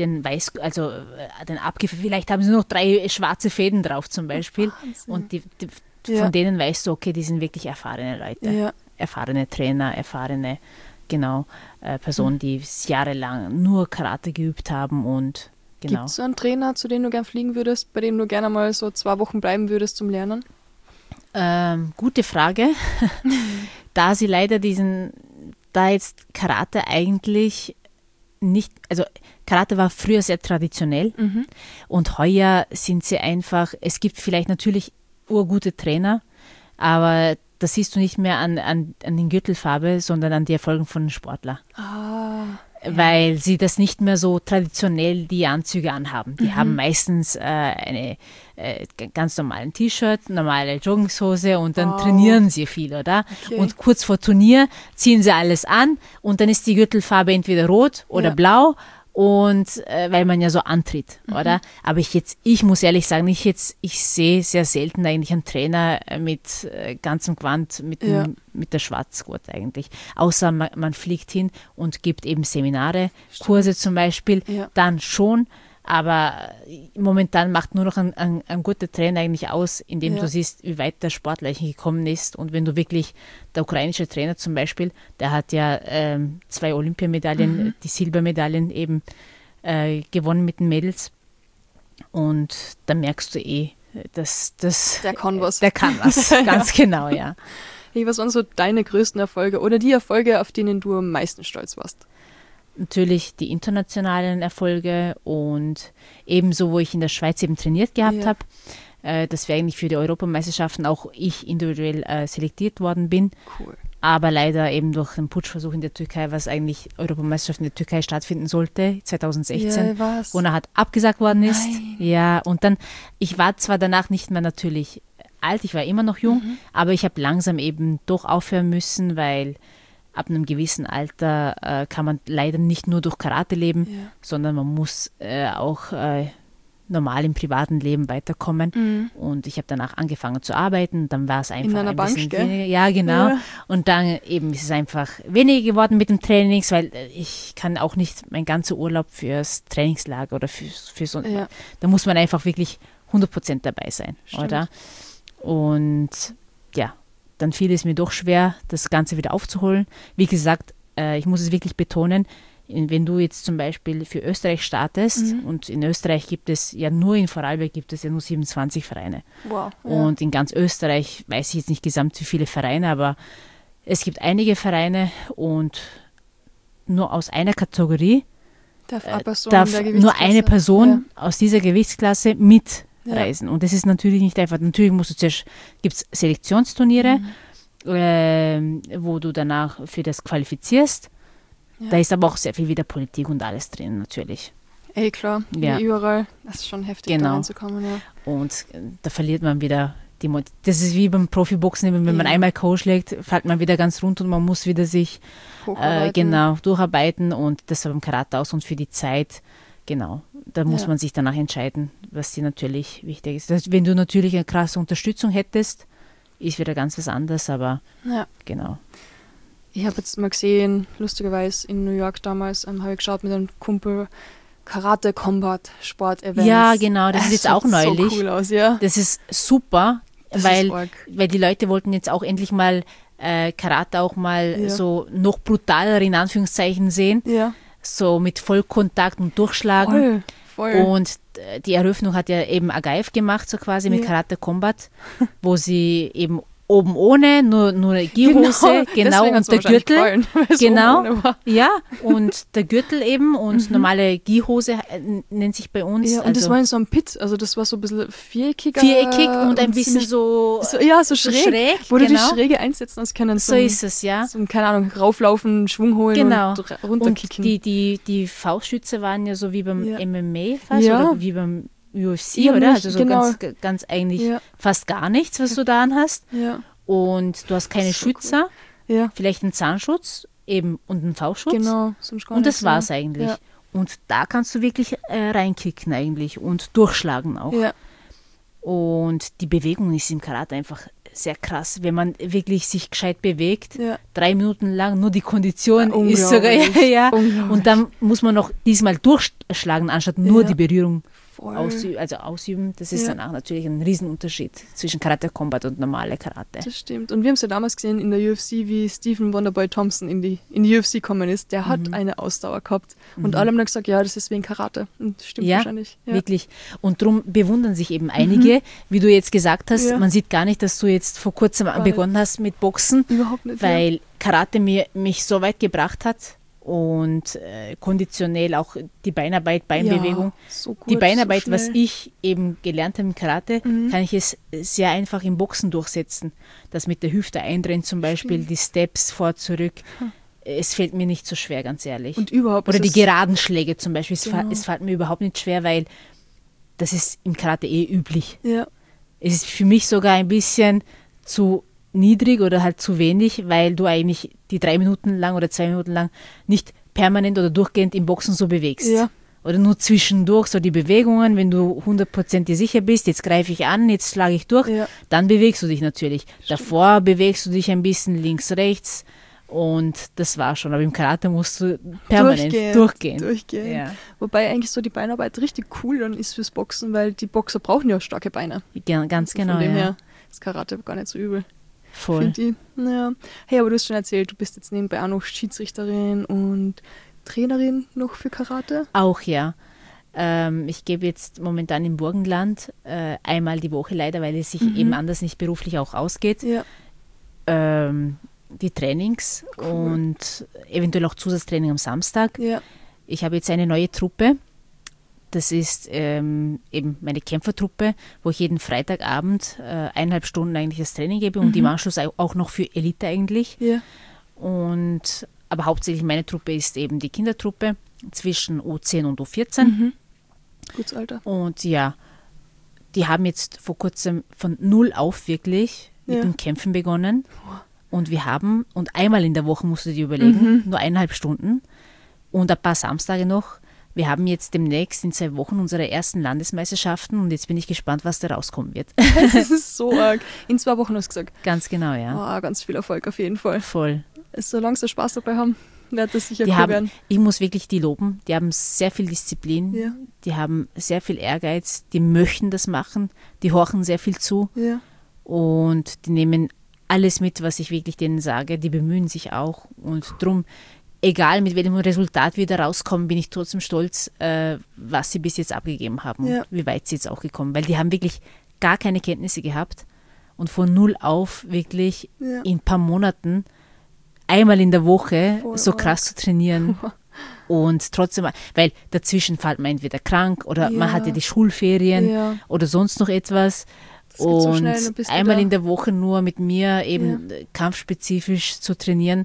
vielleicht haben sie noch 3 schwarze Fäden drauf zum Beispiel. Wahnsinn. Und von denen weißt du, okay, die sind wirklich erfahrene Leute. Ja. Erfahrene Trainer, erfahrene, Personen, die jahrelang nur Karate geübt haben und genau. Gibt es so einen Trainer, zu dem du gern fliegen würdest, bei dem du gerne mal so 2 Wochen bleiben würdest zum Lernen? Gute Frage. Da sie leider da jetzt Karate eigentlich nicht, also Karate war früher sehr traditionell und heuer sind sie einfach, es gibt vielleicht natürlich urgute Trainer, aber das siehst du nicht mehr an den Gürtelfarbe, sondern an die Erfolgen von den Sportlern. Weil sie das nicht mehr so traditionell die Anzüge anhaben. Die haben meistens eine ganz normalen T-Shirt, normale Jogginghose und dann trainieren sie viel, oder? Okay. Und kurz vor Turnier ziehen sie alles an und dann ist die Gürtelfarbe entweder rot oder blau und weil man ja so antritt, oder? Aber ich muss ehrlich sagen, ich sehe sehr selten eigentlich einen Trainer mit ganzem Gewand, mit der Schwarzgurt eigentlich. Außer man fliegt hin und gibt eben Seminare, Kurse zum Beispiel, dann schon. Aber momentan macht nur noch ein guter Trainer eigentlich aus, indem du siehst, wie weit der Sportler eigentlich gekommen ist. Und wenn du wirklich, der ukrainische Trainer zum Beispiel, der hat ja 2 Olympiamedaillen, die Silbermedaillen eben gewonnen mit den Mädels. Und da merkst du dass der kann was. Der kann was, ganz genau, ja. Hey, was waren so deine größten Erfolge oder die Erfolge, auf denen du am meisten stolz warst? natürlich die internationalen Erfolge und ebenso, wo ich in der Schweiz eben trainiert gehabt habe, dass wir eigentlich für die Europameisterschaften auch ich individuell selektiert worden bin. Cool. Aber leider eben durch den Putschversuch in der Türkei, was eigentlich Europameisterschaft in der Türkei stattfinden sollte, 2016, wo er halt abgesagt worden ist. Nein. Ja, und dann, ich war zwar danach nicht mehr natürlich alt, ich war immer noch jung, aber ich habe langsam eben doch aufhören müssen, weil ab einem gewissen Alter kann man leider nicht nur durch Karate leben, sondern man muss auch normal im privaten Leben weiterkommen. Und ich habe danach angefangen zu arbeiten. Dann war es einfach ein Bank, bisschen gell? weniger. Ja, genau. Ja. Und dann eben ist es einfach weniger geworden mit dem Trainings, weil ich kann auch nicht meinen ganzen Urlaub fürs Trainingslager oder für so. Ja. Da muss man einfach wirklich 100% dabei sein, stimmt. Oder? Und ja, dann fiel es mir doch schwer, das Ganze wieder aufzuholen. Wie gesagt, ich muss es wirklich betonen, wenn du jetzt zum Beispiel für Österreich startest, und in Österreich gibt es ja nur, in Vorarlberg gibt es ja nur 27 Vereine. Wow, ja. Und in ganz Österreich weiß ich jetzt nicht gesamt wie viele Vereine, aber es gibt einige Vereine und nur aus einer Kategorie darf nur eine Person aus dieser Gewichtsklasse mitreisen. Und das ist natürlich nicht einfach. Natürlich musst du zuerst, gibt es Selektionsturniere, wo du danach für das qualifizierst. Ja. Da ist aber auch sehr viel wieder Politik und alles drin, natürlich. Ey, klar, wie überall. Das ist schon heftig, da reinzukommen, ja. Und da verliert man wieder das ist wie beim Profiboxen, wenn man einmal K.O. schlägt, fällt man wieder ganz runter und man muss wieder sich durcharbeiten. Und das war beim Karate aus und für die Zeit, da muss man sich danach entscheiden, was dir natürlich wichtig ist. Wenn du natürlich eine krasse Unterstützung hättest, ist wieder ganz was anderes, aber genau. Ich habe jetzt mal gesehen, lustigerweise in New York damals, habe ich geschaut mit einem Kumpel, Karate Combat Sport-Events. Ja, genau, das ist jetzt auch neulich. So cool aus, ja. Das ist super, weil die Leute wollten jetzt auch endlich mal Karate auch mal so noch brutaler in Anführungszeichen sehen. Ja. So mit Vollkontakt und Durchschlagen. Voll. Und die Eröffnung hat ja eben Agaev gemacht, so quasi mit Karate Combat, wo sie eben oben ohne, nur eine Gi-Hose, und der Gürtel, und der Gürtel eben und normale Gi-Hose nennt sich bei uns. Ja, und das war in so einem Pit, also das war so ein bisschen viereckig und ein bisschen so schräg, wo du die Schräge einsetzen hast können. So ist es, ja. So, keine Ahnung, rauflaufen, Schwung holen und runterkicken. Und die Faustschütze waren ja so wie beim MMA fast, oder wie beim UFC, oder? Also so ganz eigentlich fast gar nichts, was du da hast. Ja. Und du hast keine Schützer, vielleicht einen Zahnschutz eben und einen Faustschutz. Genau, sonst gar und das war es eigentlich. Ja. Und da kannst du wirklich reinkicken eigentlich und durchschlagen auch. Ja. Und die Bewegung ist im Karate einfach sehr krass, wenn man wirklich sich gescheit bewegt, 3 Minuten lang, nur die Kondition ist sogar, und dann muss man noch diesmal durchschlagen, anstatt nur die Berührung ausüben. Das ist dann auch natürlich ein Riesenunterschied zwischen Karate Combat und normale Karate. Das stimmt. Und wir haben es ja damals gesehen in der UFC, wie Stephen Wonderboy Thompson in die UFC gekommen ist. Der hat eine Ausdauer gehabt. Und alle haben dann gesagt, ja, das ist wegen Karate. Und das stimmt wahrscheinlich. Ja, wirklich. Und darum bewundern sich eben einige, wie du jetzt gesagt hast, man sieht gar nicht, dass du jetzt vor kurzem begonnen hast mit Boxen. Überhaupt nicht. Weil Karate mich so weit gebracht hat. Und konditionell auch die Beinarbeit, Beinbewegung. So gut, die Beinarbeit, so was ich eben gelernt habe im Karate, kann ich es sehr einfach im Boxen durchsetzen. Das mit der Hüfte eindrehen zum Beispiel, die Steps vor, zurück. Es fällt mir nicht so schwer, ganz ehrlich. Und überhaupt. Oder die geraden Schläge zum Beispiel. Es fällt mir überhaupt nicht schwer, weil das ist im Karate üblich. Ja. Es ist für mich sogar ein bisschen zu niedrig oder halt zu wenig, weil du eigentlich die 3 Minuten lang oder 2 Minuten lang nicht permanent oder durchgehend im Boxen so bewegst. Ja. Oder nur zwischendurch so die Bewegungen, wenn du 100% dir sicher bist, jetzt greife ich an, jetzt schlage ich durch, dann bewegst du dich natürlich. Stimmt. Davor bewegst du dich ein bisschen links, rechts und das war schon. Aber im Karate musst du permanent durchgehen. Ja. Wobei eigentlich so die Beinarbeit richtig cool dann ist fürs Boxen, weil die Boxer brauchen ja starke Beine. Ganz genau, von dem her ist Karate gar nicht so übel. Voll. Ja. Hey, aber du hast schon erzählt, du bist jetzt nebenbei auch noch Schiedsrichterin und Trainerin noch für Karate? Auch, ja. Ich gebe jetzt momentan im Burgenland einmal die Woche leider, weil es sich eben anders nicht beruflich auch ausgeht. Ja. die Trainings Cool. und eventuell auch Zusatztraining am Samstag. Ja. Ich habe jetzt eine neue Truppe. Das ist eben meine Kämpfertruppe, wo ich jeden Freitagabend 1,5 Stunden eigentlich das Training gebe und im Anschluss auch noch für Elite eigentlich. Ja. Aber hauptsächlich meine Truppe ist eben die Kindertruppe zwischen U10 und U14. Gutes Alter. Und ja, die haben jetzt vor kurzem von null auf wirklich mit dem Kämpfen begonnen. Und einmal in der Woche musst du dir überlegen, nur 1,5 Stunden und ein paar Samstage noch. Wir haben jetzt demnächst in 2 Wochen unsere ersten Landesmeisterschaften und jetzt bin ich gespannt, was da rauskommen wird. Das ist so arg. In 2 Wochen hast du gesagt. Ganz genau, ja. Oh, ganz viel Erfolg auf jeden Fall. Voll. Solange sie Spaß dabei haben, wird das sicher Die cool haben, werden. ich muss wirklich die loben, die haben sehr viel Disziplin, Ja. die haben sehr viel Ehrgeiz, die möchten das machen, die horchen sehr viel zu Ja. und die nehmen alles mit, was ich wirklich denen sage, die bemühen sich auch und drum, egal mit welchem Resultat wir da rauskommen, bin ich trotzdem stolz, was sie bis jetzt abgegeben haben, wie weit sie jetzt auch gekommen, weil die haben wirklich gar keine Kenntnisse gehabt und von null auf wirklich in ein paar Monaten einmal in der Woche Voll so arg. krass zu trainieren und trotzdem, weil dazwischen fällt man entweder krank oder man hatte die Schulferien oder sonst noch etwas. Das geht so Und schnell, dann bist du einmal da. in der Woche nur mit mir eben kampfspezifisch zu trainieren,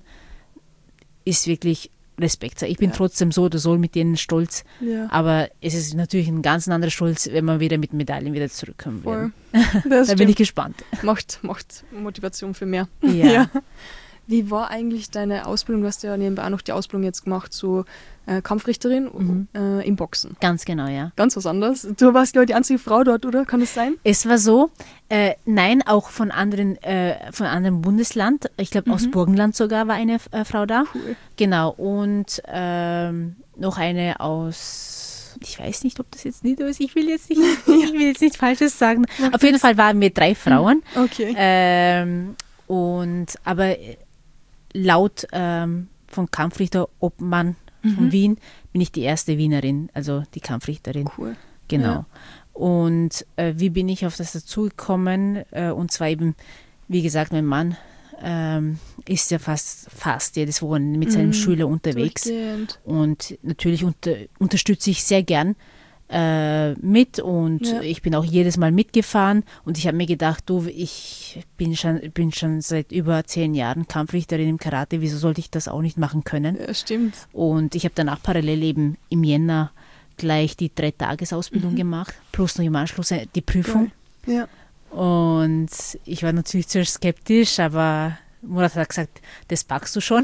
ist wirklich Respekt. Ich bin trotzdem so oder so mit denen stolz, aber es ist natürlich ein ganz anderer Stolz, wenn wir wieder mit Medaillen wieder zurückkommen Voll. werden. Das Da bin ich gespannt. macht Motivation für mehr. Ja. Wie war eigentlich deine Ausbildung? Du hast ja nebenbei auch noch die Ausbildung jetzt gemacht zur Kampfrichterin im Boxen. Ganz genau, ja. Ganz was anderes. Du warst, glaube ich, die einzige Frau dort, oder? Kann das sein? Es war so, nein, auch von anderen Bundesland. Ich glaube, aus Burgenland sogar war eine Frau da. Cool. Genau, und noch eine aus, ich weiß nicht, ob das jetzt Nieder ist, ich will jetzt nicht Falsches sagen. Auf jeden Fall waren wir 3 Frauen. Okay. Aber laut vom Kampfrichter Obmann von Wien bin ich die erste Wienerin, also die Kampfrichterin. Cool. Genau. Ja. Und wie bin ich auf das dazugekommen? Und zwar eben, wie gesagt, mein Mann ist ja fast jedes Wochenende mit seinem Schüler unterwegs. Durchgehend. Und natürlich unterstütze ich sehr gern mit und ich bin auch jedes Mal mitgefahren und ich habe mir gedacht, du, ich bin schon seit über 10 Jahren Kampfrichterin im Karate, wieso sollte ich das auch nicht machen können? Ja, stimmt. Und ich habe danach parallel eben im Jänner gleich die 3-Tages-Ausbildung gemacht, plus noch im Anschluss die Prüfung. Ja. Und ich war natürlich zuerst skeptisch, aber Murat hat gesagt, das packst du schon.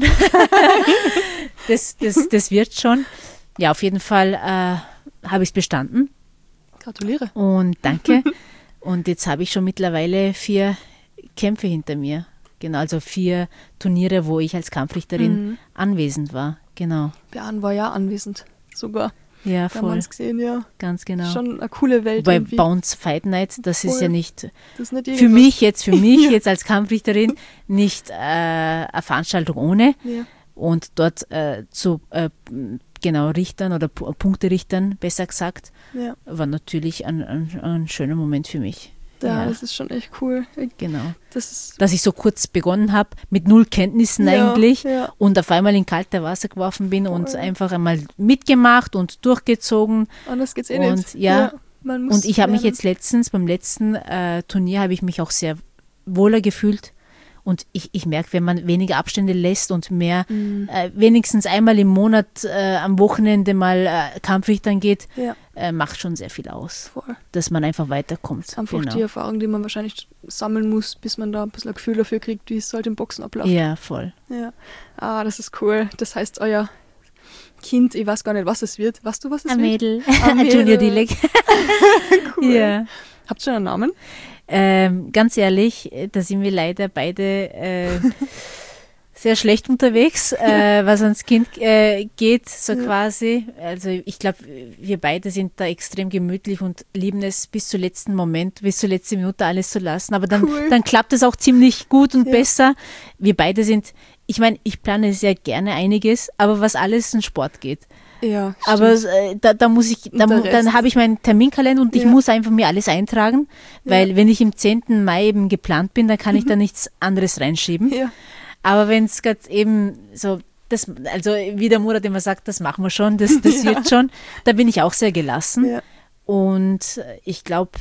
das wird schon. Ja, auf jeden Fall habe ich es bestanden. Gratuliere. Und danke. Und jetzt habe ich schon mittlerweile 4 Kämpfe hinter mir. Genau, also 4 Turniere, wo ich als Kampfrichterin anwesend war. Genau. Björn war ja anwesend, sogar. Ja, Da haben wir voll. uns gesehen, ja. Ganz genau. Schon eine coole Welt. Bei irgendwie. Bounce Fight Night, das ist Voll. ja nicht Das ist nicht für mich jetzt als Kampfrichterin nicht eine Veranstaltung ohne. Ja. Und dort zu Richtern oder Punkterichtern, besser gesagt, war natürlich ein schöner Moment für mich. Ja, das ist schon echt cool. Genau. Das Dass ich so kurz begonnen habe, mit 0 Kenntnissen eigentlich, und auf einmal in kalte Wasser geworfen bin und einfach einmal mitgemacht und durchgezogen. Anders geht's Und nicht. ja, man muss und ich habe mich lernen. jetzt letztens, beim letzten Turnier, habe ich mich auch sehr wohler gefühlt. Und ich merke, wenn man weniger Abstände lässt und mehr, wenigstens einmal im Monat am Wochenende mal Kampfrichtern geht, macht schon sehr viel aus, Voll. dass man einfach weiterkommt. Das ist einfach die Erfahrung, die man wahrscheinlich sammeln muss, bis man da ein bisschen ein Gefühl dafür kriegt, wie es halt im Boxen abläuft. Ja, voll. Ja. Ah, das ist cool. Das heißt, euer Kind, ich weiß gar nicht, was es wird. Weißt du, was es Ein wird? Mädel, Ein Mädel. Junior Dilek. Cool. Ja. Habt ihr schon einen Namen? Ganz ehrlich, da sind wir leider beide sehr schlecht unterwegs, was ans Kind geht, so quasi. Also ich glaube, wir beide sind da extrem gemütlich und lieben es bis zum letzten Moment, bis zur letzten Minute alles zu lassen. Aber dann klappt es auch ziemlich gut und besser. Wir beide sind, ich meine, ich plane sehr gerne einiges, aber was alles in Sport geht. Ja, aber da muss ich, dann habe ich meinen Terminkalender und ich muss einfach mir alles eintragen, weil wenn ich im 10. Mai eben geplant bin, dann kann ich da nichts anderes reinschieben. Ja. Aber wenn es gerade eben so, also wie der Murat immer sagt, das machen wir schon, das wird schon, da bin ich auch sehr gelassen. Ja. Und ich glaube,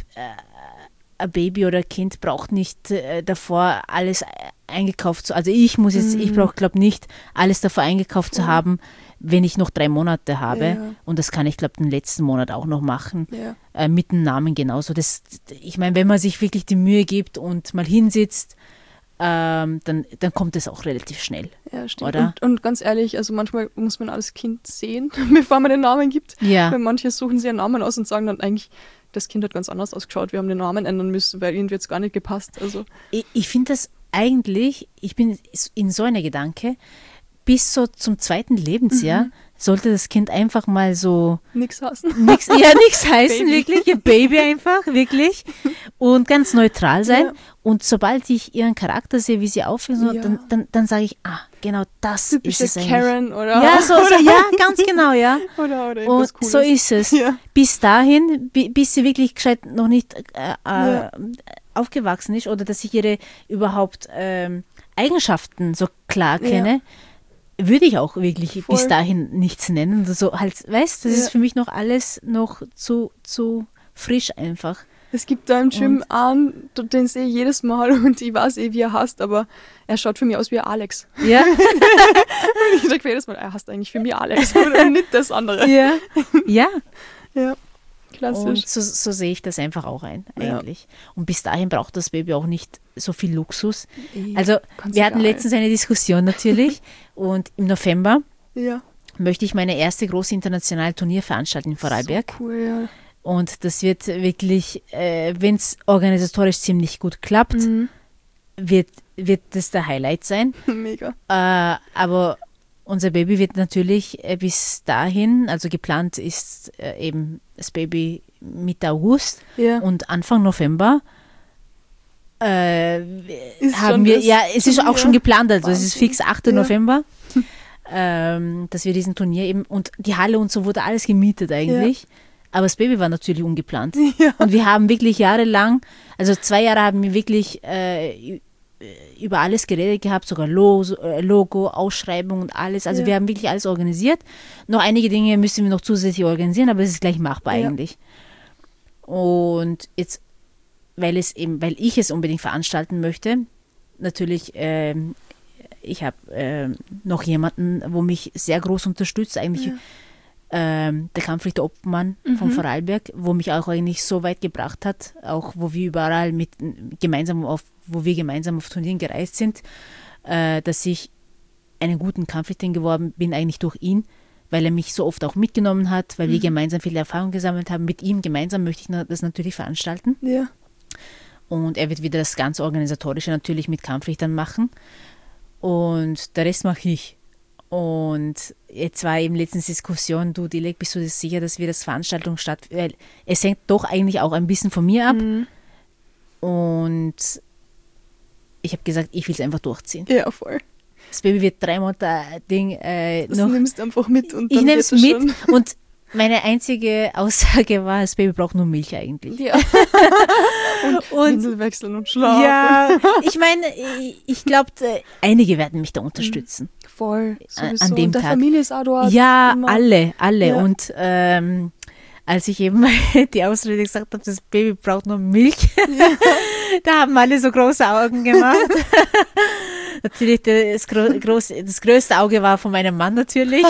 ein Baby oder ein Kind braucht nicht davor alles eingekauft zu, also ich glaube nicht, alles davor eingekauft zu haben, wenn ich noch 3 Monate habe. Ja. Und das kann ich, glaube den letzten Monat auch noch machen. Ja. Mit dem Namen genauso. Ich meine, wenn man sich wirklich die Mühe gibt und mal hinsitzt, dann kommt es auch relativ schnell. Ja, stimmt. Oder? Und ganz ehrlich, also manchmal muss man als Kind sehen, bevor man den Namen gibt. Ja. Weil manche suchen sich einen Namen aus und sagen dann eigentlich, das Kind hat ganz anders ausgeschaut, wir haben den Namen ändern müssen, weil irgendwie jetzt gar nicht gepasst. Also. Ich finde das eigentlich, ich bin in so einer Gedanke, bis so zum 2. Lebensjahr sollte das Kind einfach mal so Nichts hassen. nichts heißen, Baby. wirklich, ein Baby einfach, wirklich. Und ganz neutral sein. Ja. Und sobald ich ihren Charakter sehe, wie sie aufhören, Ja. dann sage ich, genau das Typische ist es eigentlich. Karen oder. Ja, ja, ganz genau, ja. Oder Und irgendwas Cooles. so ist es. Ja. Bis dahin, bis sie wirklich gescheit noch nicht aufgewachsen ist oder dass ich ihre überhaupt Eigenschaften so klar kenne, würde ich auch wirklich Voll. bis dahin nichts nennen. Also halt, weißt du, das ist für mich noch alles noch zu frisch einfach. Es gibt da im Gym einen, den sehe ich jedes Mal und ich weiß wie er heißt, aber er schaut für mich aus wie ein Alex. Ja, Ich sage jedes Mal, er heißt eigentlich für mich Alex und nicht das andere. ja, ja. Ja, klassisch. Und so sehe ich das einfach auch eigentlich. Und bis dahin braucht das Baby auch nicht so viel Luxus. Also ganz wir hatten egal. letztens eine Diskussion natürlich und im November Ja. möchte ich meine erste große internationale Turnier veranstalten in Vorarlberg. So cool, ja. Und das wird wirklich, wenn es organisatorisch ziemlich gut klappt, wird das der Highlight sein. Mega. Aber unser Baby wird natürlich bis dahin, also geplant ist eben das Baby Mitte August Ja. und Anfang November Ist haben schon wir, das ja, es ist auch Turnier. schon geplant, also es ist Wahnsinn. fix 8. Ja. November, dass wir diesen Turnier eben, und die Halle und so wurde alles gemietet eigentlich. Aber das Baby war natürlich ungeplant. Ja. Und wir haben wirklich jahrelang, also 2 Jahre haben wir wirklich über alles geredet gehabt, sogar Logo, Ausschreibung und alles. Also wir haben wirklich alles organisiert. Noch einige Dinge müssen wir noch zusätzlich organisieren, aber es ist gleich machbar eigentlich. Und jetzt, weil ich es unbedingt veranstalten möchte, natürlich, ich habe noch jemanden, wo mich sehr groß unterstützt, eigentlich der Kampfrichter Obmann von Vorarlberg, wo mich auch eigentlich so weit gebracht hat, auch wo wir überall gemeinsam auf Turnieren gereist sind, dass ich einen guten Kampfrichter geworden bin, eigentlich durch ihn, weil er mich so oft auch mitgenommen hat, weil wir gemeinsam viele Erfahrungen gesammelt haben. Mit ihm gemeinsam möchte ich das natürlich veranstalten. Ja. Und er wird wieder das ganze Organisatorische natürlich mit Kampfrichtern machen. Und der Rest mache ich. Und jetzt war eben letztens Diskussion, du Dilek, bist du dir sicher, dass wir das Veranstaltung weil es hängt doch eigentlich auch ein bisschen von mir ab. Und ich habe gesagt, ich will es einfach durchziehen. Ja, voll. Das Baby wird 3 Monate Das noch. nimmst du einfach mit und Ich dann nehme wird es mit schon. und meine einzige Aussage war, das Baby braucht nur Milch eigentlich. Ja. Und Windel wechseln und schlafen. ja, ich meine, ich glaube, einige werden mich da unterstützen. Voll. Sowieso. An dem und der Tag. Familie ist auch dort. Ja, immer. alle. Ja. Und als ich eben die Ausrede gesagt habe, das Baby braucht nur Milch, da haben alle so große Augen gemacht. Natürlich, das größte Auge war von meinem Mann natürlich.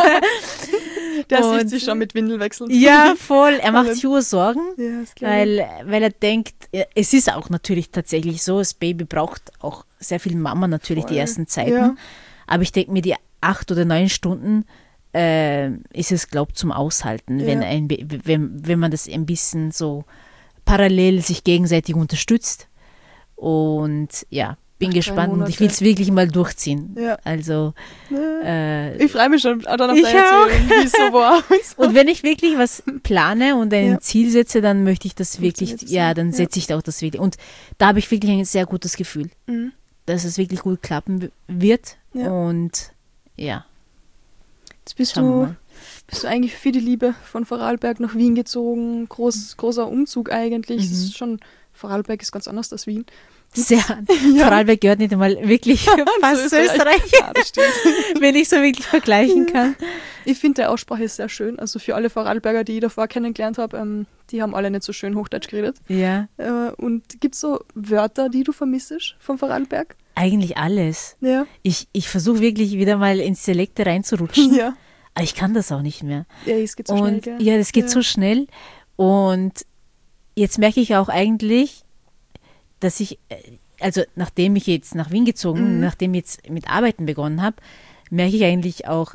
Der Und- sieht sich schon mit Windelwechseln. Ja, voll. Er macht sich nur Sorgen, Ja, das glaub ich. weil er denkt, es ist auch natürlich tatsächlich so, das Baby braucht auch sehr viel Mama natürlich die Voll. ersten Zeiten. Ja. Aber ich denke mir, die 8 oder 9 Stunden ist es, glaube ich, zum Aushalten, Ja. wenn man das ein bisschen so parallel sich gegenseitig unterstützt. Und ja, bin 3 gespannt und ich Monate. will es wirklich mal durchziehen. Ja. Also Ich freue mich schon dann auf Ich deine Erzählung, wie es so war. und wenn ich wirklich was plane und ein Ja. Ziel setze, dann möchte ich das wirklich, Funktioniert das ja, auch, dann ja. setze ich da auch das wirklich. Und da habe ich wirklich ein sehr gutes Gefühl, Mhm. dass es wirklich gut klappen wird. Ja. Und ja, Jetzt bist schauen wir du, mal. bist du eigentlich für die Liebe von Vorarlberg nach Wien gezogen. Großer Umzug eigentlich. Es ist schon, Vorarlberg ist ganz anders als Wien. sehr, Vorarlberg gehört nicht einmal wirklich fast zu Österreich, Ja, das stimmt. wenn ich so wirklich vergleichen kann. Ich finde, der Aussprache ist sehr schön. Also für alle Vorarlberger, die ich davor kennengelernt habe, die haben alle nicht so schön Hochdeutsch geredet. Ja. Und gibt es so Wörter, die du vermissest vom Vorarlberg? Eigentlich alles. Ja. Ich versuche wirklich wieder mal ins Dialekte reinzurutschen, Ja. aber ich kann das auch nicht mehr. Ja, es geht so schnell, Und gell? ja, das geht so schnell. Und jetzt merke ich auch eigentlich, dass ich, also nachdem ich jetzt nach Wien gezogen, nachdem ich jetzt mit Arbeiten begonnen habe, merke ich eigentlich auch,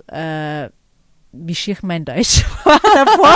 wie schier mein Deutsch war davor.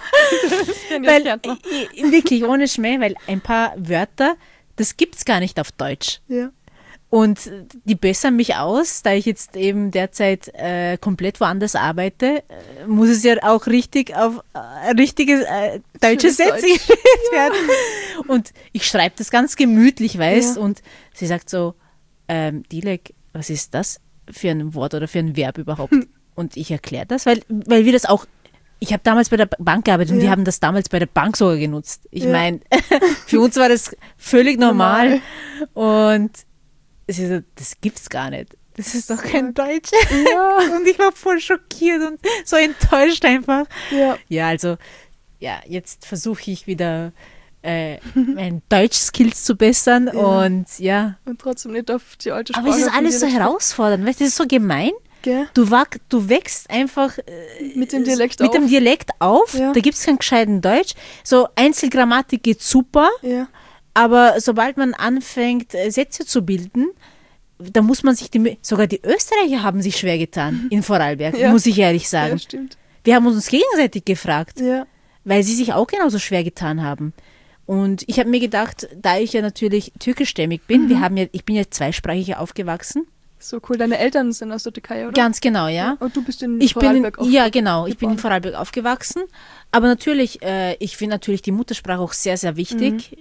Weil, wirklich ohne Schmäh, weil ein paar Wörter, das gibt es gar nicht auf Deutsch. Ja. Und die bessern mich aus, da ich jetzt eben derzeit komplett woanders arbeite, muss es ja auch richtig auf richtiges deutsche Sätze geredet werden. Und ich schreibe das ganz gemütlich, weißt, und sie sagt so, Dilek, was ist das für ein Wort oder für ein Verb überhaupt? Und ich erkläre das, weil wir das auch, ich habe damals bei der Bank gearbeitet und wir haben das damals bei der Bank sogar genutzt. Ich meine, für uns war das völlig normal. Und sie so, das gibt's gar nicht. Das ist doch kein Deutsch. Ja. Und ich war voll schockiert und so enttäuscht einfach. Ja. Ja, also, jetzt versuche ich wieder meine Deutsch-Skills zu bessern und ja. Und trotzdem nicht auf die alte Sprache. Aber es ist alles so herausfordernd, weißt du, das ist so gemein. Gell? Du wächst einfach Mit dem Dialekt mit dem Dialekt auf, Ja. da gibt es keinen gescheiten Deutsch. So Einzelgrammatik geht super, Ja. aber sobald man anfängt, Sätze zu bilden, da muss man sich, sogar die Österreicher haben sich schwer getan in Vorarlberg, Ja. muss ich ehrlich Ja, sagen. stimmt. Wir haben uns gegenseitig gefragt, Ja. weil sie sich auch genauso schwer getan haben. Und ich habe mir gedacht, da ich ja natürlich türkischstämmig bin, ich bin ja zweisprachig aufgewachsen. So cool. Deine Eltern sind aus der Türkei, oder? Ganz genau, ja. Und du bist in Ich Vorarlberg bin in Vorarlberg aufgewachsen, aber natürlich, ich finde natürlich die Muttersprache auch sehr, sehr wichtig,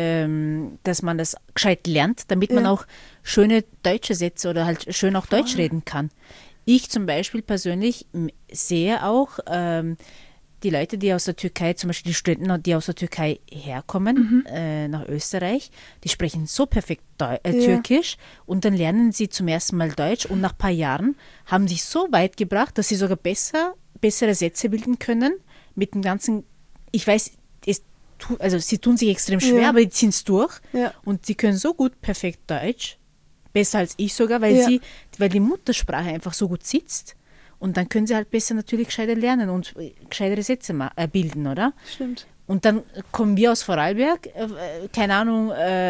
dass man das gescheit lernt, damit man auch schöne deutsche Sätze oder halt schön auch Deutsch reden kann. Ich zum Beispiel persönlich sehe auch die Leute, die aus der Türkei, zum Beispiel die Studenten, die aus der Türkei herkommen, nach Österreich, die sprechen so perfekt Türkisch und dann lernen sie zum ersten Mal Deutsch und nach ein paar Jahren haben sich so weit gebracht, dass sie sogar bessere Sätze bilden können mit dem ganzen, ich weiß, also sie tun sich extrem schwer, aber die ziehen es durch und sie können so gut perfekt Deutsch, besser als ich sogar, weil die Muttersprache einfach so gut sitzt. Und dann können sie halt besser natürlich gescheiter lernen und gescheitere Sätze bilden, oder? Stimmt. Und dann kommen wir aus Vorarlberg, keine Ahnung,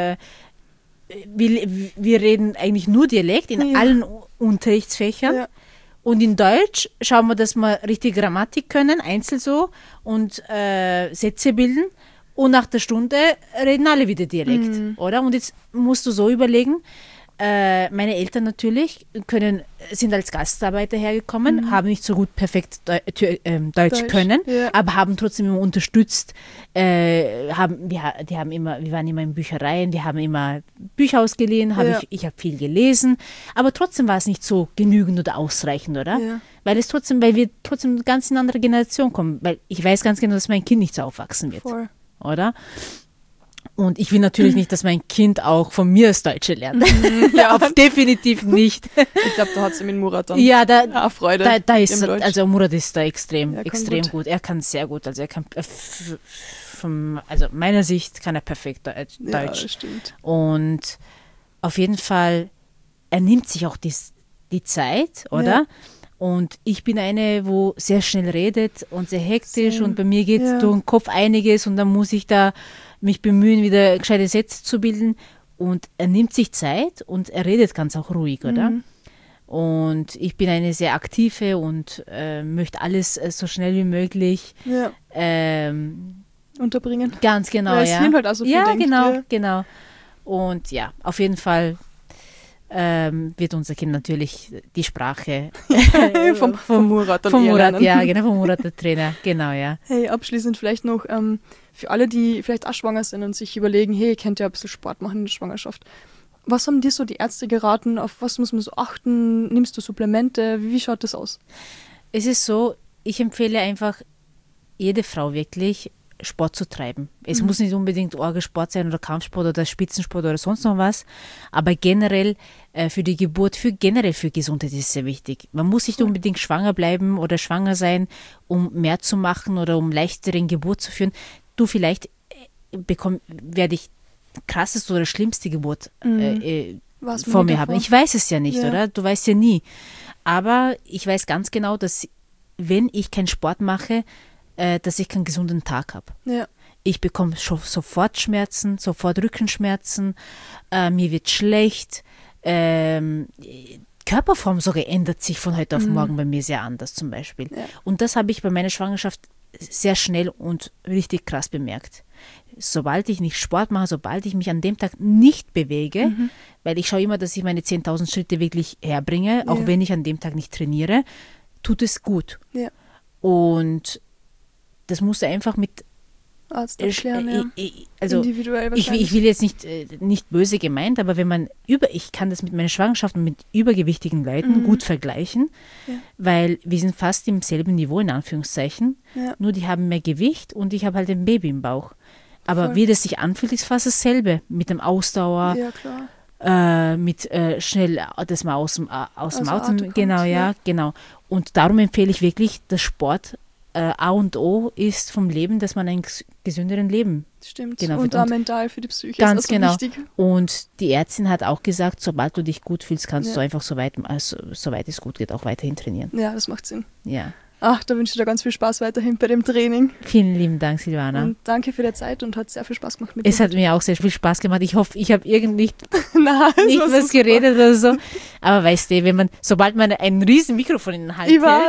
wir reden eigentlich nur Dialekt in allen Unterrichtsfächern. Ja. Und in Deutsch schauen wir, dass wir richtig Grammatik können, einzeln so, und Sätze bilden. Und nach der Stunde reden alle wieder Dialekt, oder? Und jetzt musst du so überlegen, meine Eltern natürlich sind als Gastarbeiter hergekommen, haben nicht so gut perfekt Deutsch können, aber haben trotzdem immer unterstützt. Wir waren immer in Büchereien, wir haben immer Bücher ausgeliehen, ich habe viel gelesen, aber trotzdem war es nicht so genügend oder ausreichend, oder? Ja. Weil wir trotzdem ganz in eine andere Generation kommen, weil ich weiß ganz genau, dass mein Kind nicht so aufwachsen wird, oder? Und ich will natürlich nicht, dass mein Kind auch von mir das Deutsche lernt. Ja, definitiv nicht. Ich glaube, da hat es mit Murat dann Freude. Da ist also Murat ist da extrem gut. Er kann sehr gut. Also er kann meiner Sicht kann er perfekt Deutsch. Ja, das stimmt. Und auf jeden Fall, er nimmt sich auch die Zeit, oder? Ja. Und ich bin eine, wo sehr schnell redet und sehr hektisch und bei mir geht durch den Kopf einiges und dann muss ich da mich bemühen, wieder gescheite Sätze zu bilden. Und er nimmt sich Zeit und er redet ganz auch ruhig, oder? Und ich bin eine sehr aktive und möchte alles so schnell wie möglich unterbringen. Ganz genau, ja. Es halt auch so viel denkt, genau. Und ja, auf jeden Fall wird unser Kind natürlich die Sprache vom Murat vom Murat, vom Murat der Trainer, genau, ja. Hey, abschließend vielleicht noch für alle, die vielleicht auch schwanger sind und sich überlegen, hey, ihr könnt ja ein bisschen Sport machen in der Schwangerschaft. Was haben dir so die Ärzte geraten? Auf was muss man so achten? Nimmst du Supplemente? Wie schaut das aus? Es ist so, ich empfehle einfach jede Frau wirklich, Sport zu treiben. Es muss nicht unbedingt Orgelsport sein oder Kampfsport oder Spitzensport oder sonst noch was, aber generell für die Geburt, generell für Gesundheit ist es sehr wichtig. Man muss nicht unbedingt schwanger bleiben oder schwanger sein, um mehr zu machen oder um leichtere Geburt zu führen. Du, vielleicht werde ich krasseste oder schlimmste Geburt vor mir haben. Ich weiß es ja nicht, oder? Du weißt ja nie. Aber ich weiß ganz genau, dass wenn ich keinen Sport mache, dass ich keinen gesunden Tag habe. Ja. Ich bekomme sofort Schmerzen, sofort Rückenschmerzen, mir wird schlecht, Körperform sogar ändert sich von heute auf morgen bei mir sehr anders zum Beispiel. Ja. Und das habe ich bei meiner Schwangerschaft sehr schnell und richtig krass bemerkt. Sobald ich nicht Sport mache, sobald ich mich an dem Tag nicht bewege, weil ich schaue immer, dass ich meine 10.000 Schritte wirklich herbringe, auch wenn ich an dem Tag nicht trainiere, tut es gut. Ja. Und das musst du einfach mit Arzt erklären, also individuell ich will jetzt nicht böse gemeint, aber ich kann das mit meiner Schwangerschaft und mit übergewichtigen Leuten gut vergleichen, weil wir sind fast im selben Niveau, in Anführungszeichen, nur die haben mehr Gewicht und ich habe halt ein Baby im Bauch. Aber wie das sich anfühlt, ist fast dasselbe. Mit dem Ausdauer, mit schnell, dass man aus dem Atem, genau. Und darum empfehle ich wirklich, dass Sport A und O ist vom Leben, dass man ein gesünderen Leben. Stimmt, und da mental für die Psyche ganz ist also wichtig. Und die Ärztin hat auch gesagt, sobald du dich gut fühlst, kannst du einfach soweit es gut geht, auch weiterhin trainieren. Ja, das macht Sinn. Ja. Ach, da wünsche ich dir ganz viel Spaß weiterhin bei dem Training. Vielen lieben Dank, Silvana. Und danke für die Zeit und hat sehr viel Spaß gemacht mit dir. Es hat mir auch sehr viel Spaß gemacht. Ich hoffe, ich habe nicht was super. geredet oder so. Aber weißt du, sobald man ein riesen Mikrofon in den Hals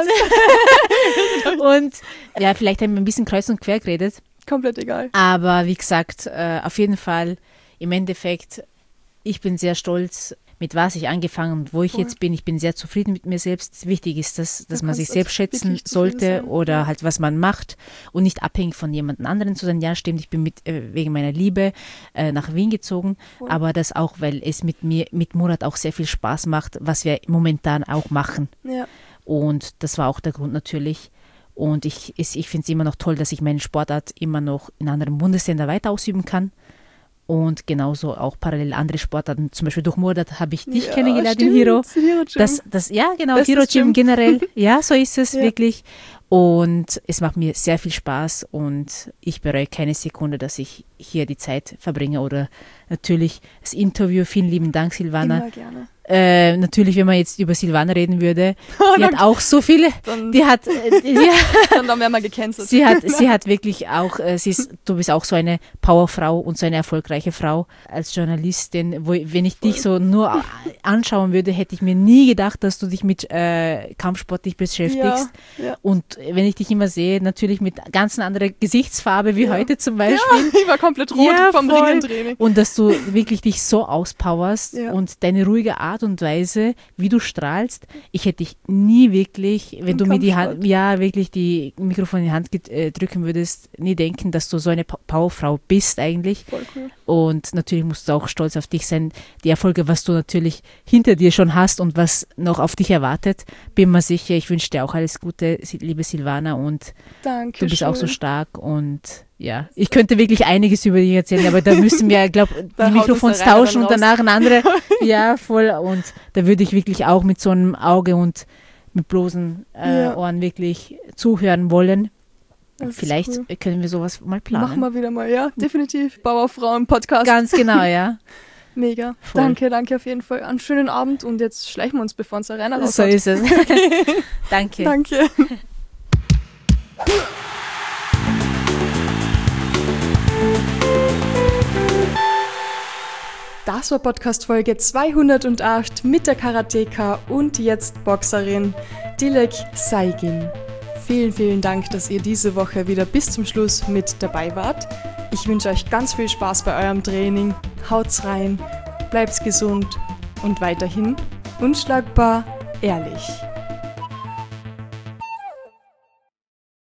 hält und vielleicht haben wir ein bisschen kreuz und quer geredet. Komplett egal. Aber wie gesagt, auf jeden Fall im Endeffekt, ich bin sehr stolz, mit was ich angefangen und wo ich jetzt bin. Ich bin sehr zufrieden mit mir selbst. Wichtig ist, dass man sich selbst schätzen sollte oder halt, was man macht und nicht abhängig von jemand anderen zu sein. Ja, stimmt, ich bin wegen meiner Liebe nach Wien gezogen, aber das auch, weil es mit Murat auch sehr viel Spaß macht, was wir momentan auch machen. Ja. Und das war auch der Grund natürlich. Und ich finde es immer noch toll, dass ich meine Sportart immer noch in anderen Bundesländern weiter ausüben kann. Und genauso auch parallel andere Sportarten. Zum Beispiel durch Murat habe ich dich kennengelernt im Hero. Hero Gym generell. Ja, so ist es wirklich. Und es macht mir sehr viel Spaß und ich bereue keine Sekunde, dass ich hier die Zeit verbringe oder natürlich das Interview. Vielen lieben Dank, Silvana. Immer gerne. Natürlich, wenn man jetzt über Silvana reden würde, die hat auch so viele, dann wären wir gecancelt. Sie hat wirklich auch, du bist auch so eine Powerfrau und so eine erfolgreiche Frau als Journalistin, wenn ich dich so nur anschauen würde, hätte ich mir nie gedacht, dass du dich mit Kampfsport beschäftigst. Ja. Und wenn ich dich immer sehe, natürlich mit ganz anderer Gesichtsfarbe wie heute zum Beispiel. Ja, ich war komplett rot vom Ringentraining. Und dass du wirklich dich so auspowerst und deine ruhige Art und Weise, wie du strahlst. Ich hätte dich nie wirklich, wenn du mir die Mikrofon in die Hand drücken würdest, nie denken, dass du so eine Powerfrau bist eigentlich. Voll cool. Und natürlich musst du auch stolz auf dich sein. Die Erfolge, was du natürlich hinter dir schon hast und was noch auf dich erwartet, bin mir sicher. Ich wünsche dir auch alles Gute, liebe Silvana, und Dankeschön. Du bist auch so stark und ja, ich könnte wirklich einiges über dich erzählen, aber da müssen wir, glaube die Mikrofons tauschen und danach ein andere. Ja, voll. Und da würde ich wirklich auch mit so einem Auge und mit bloßen Ohren wirklich zuhören wollen. Vielleicht können wir sowas mal planen. Machen wir wieder mal, ja, definitiv. Bauerfrauen-Podcast. Ganz genau, ja. Mega. Voll. Danke auf jeden Fall. Einen schönen Abend und jetzt schleichen wir uns, bevor uns der Rainer raushaut. So ist es. Danke. Danke. Das war Podcast-Folge 208 mit der Karateka und jetzt Boxerin Dilek Saygin. Vielen, vielen Dank, dass ihr diese Woche wieder bis zum Schluss mit dabei wart. Ich wünsche euch ganz viel Spaß bei eurem Training. Haut's rein, bleibt's gesund und weiterhin unschlagbar ehrlich.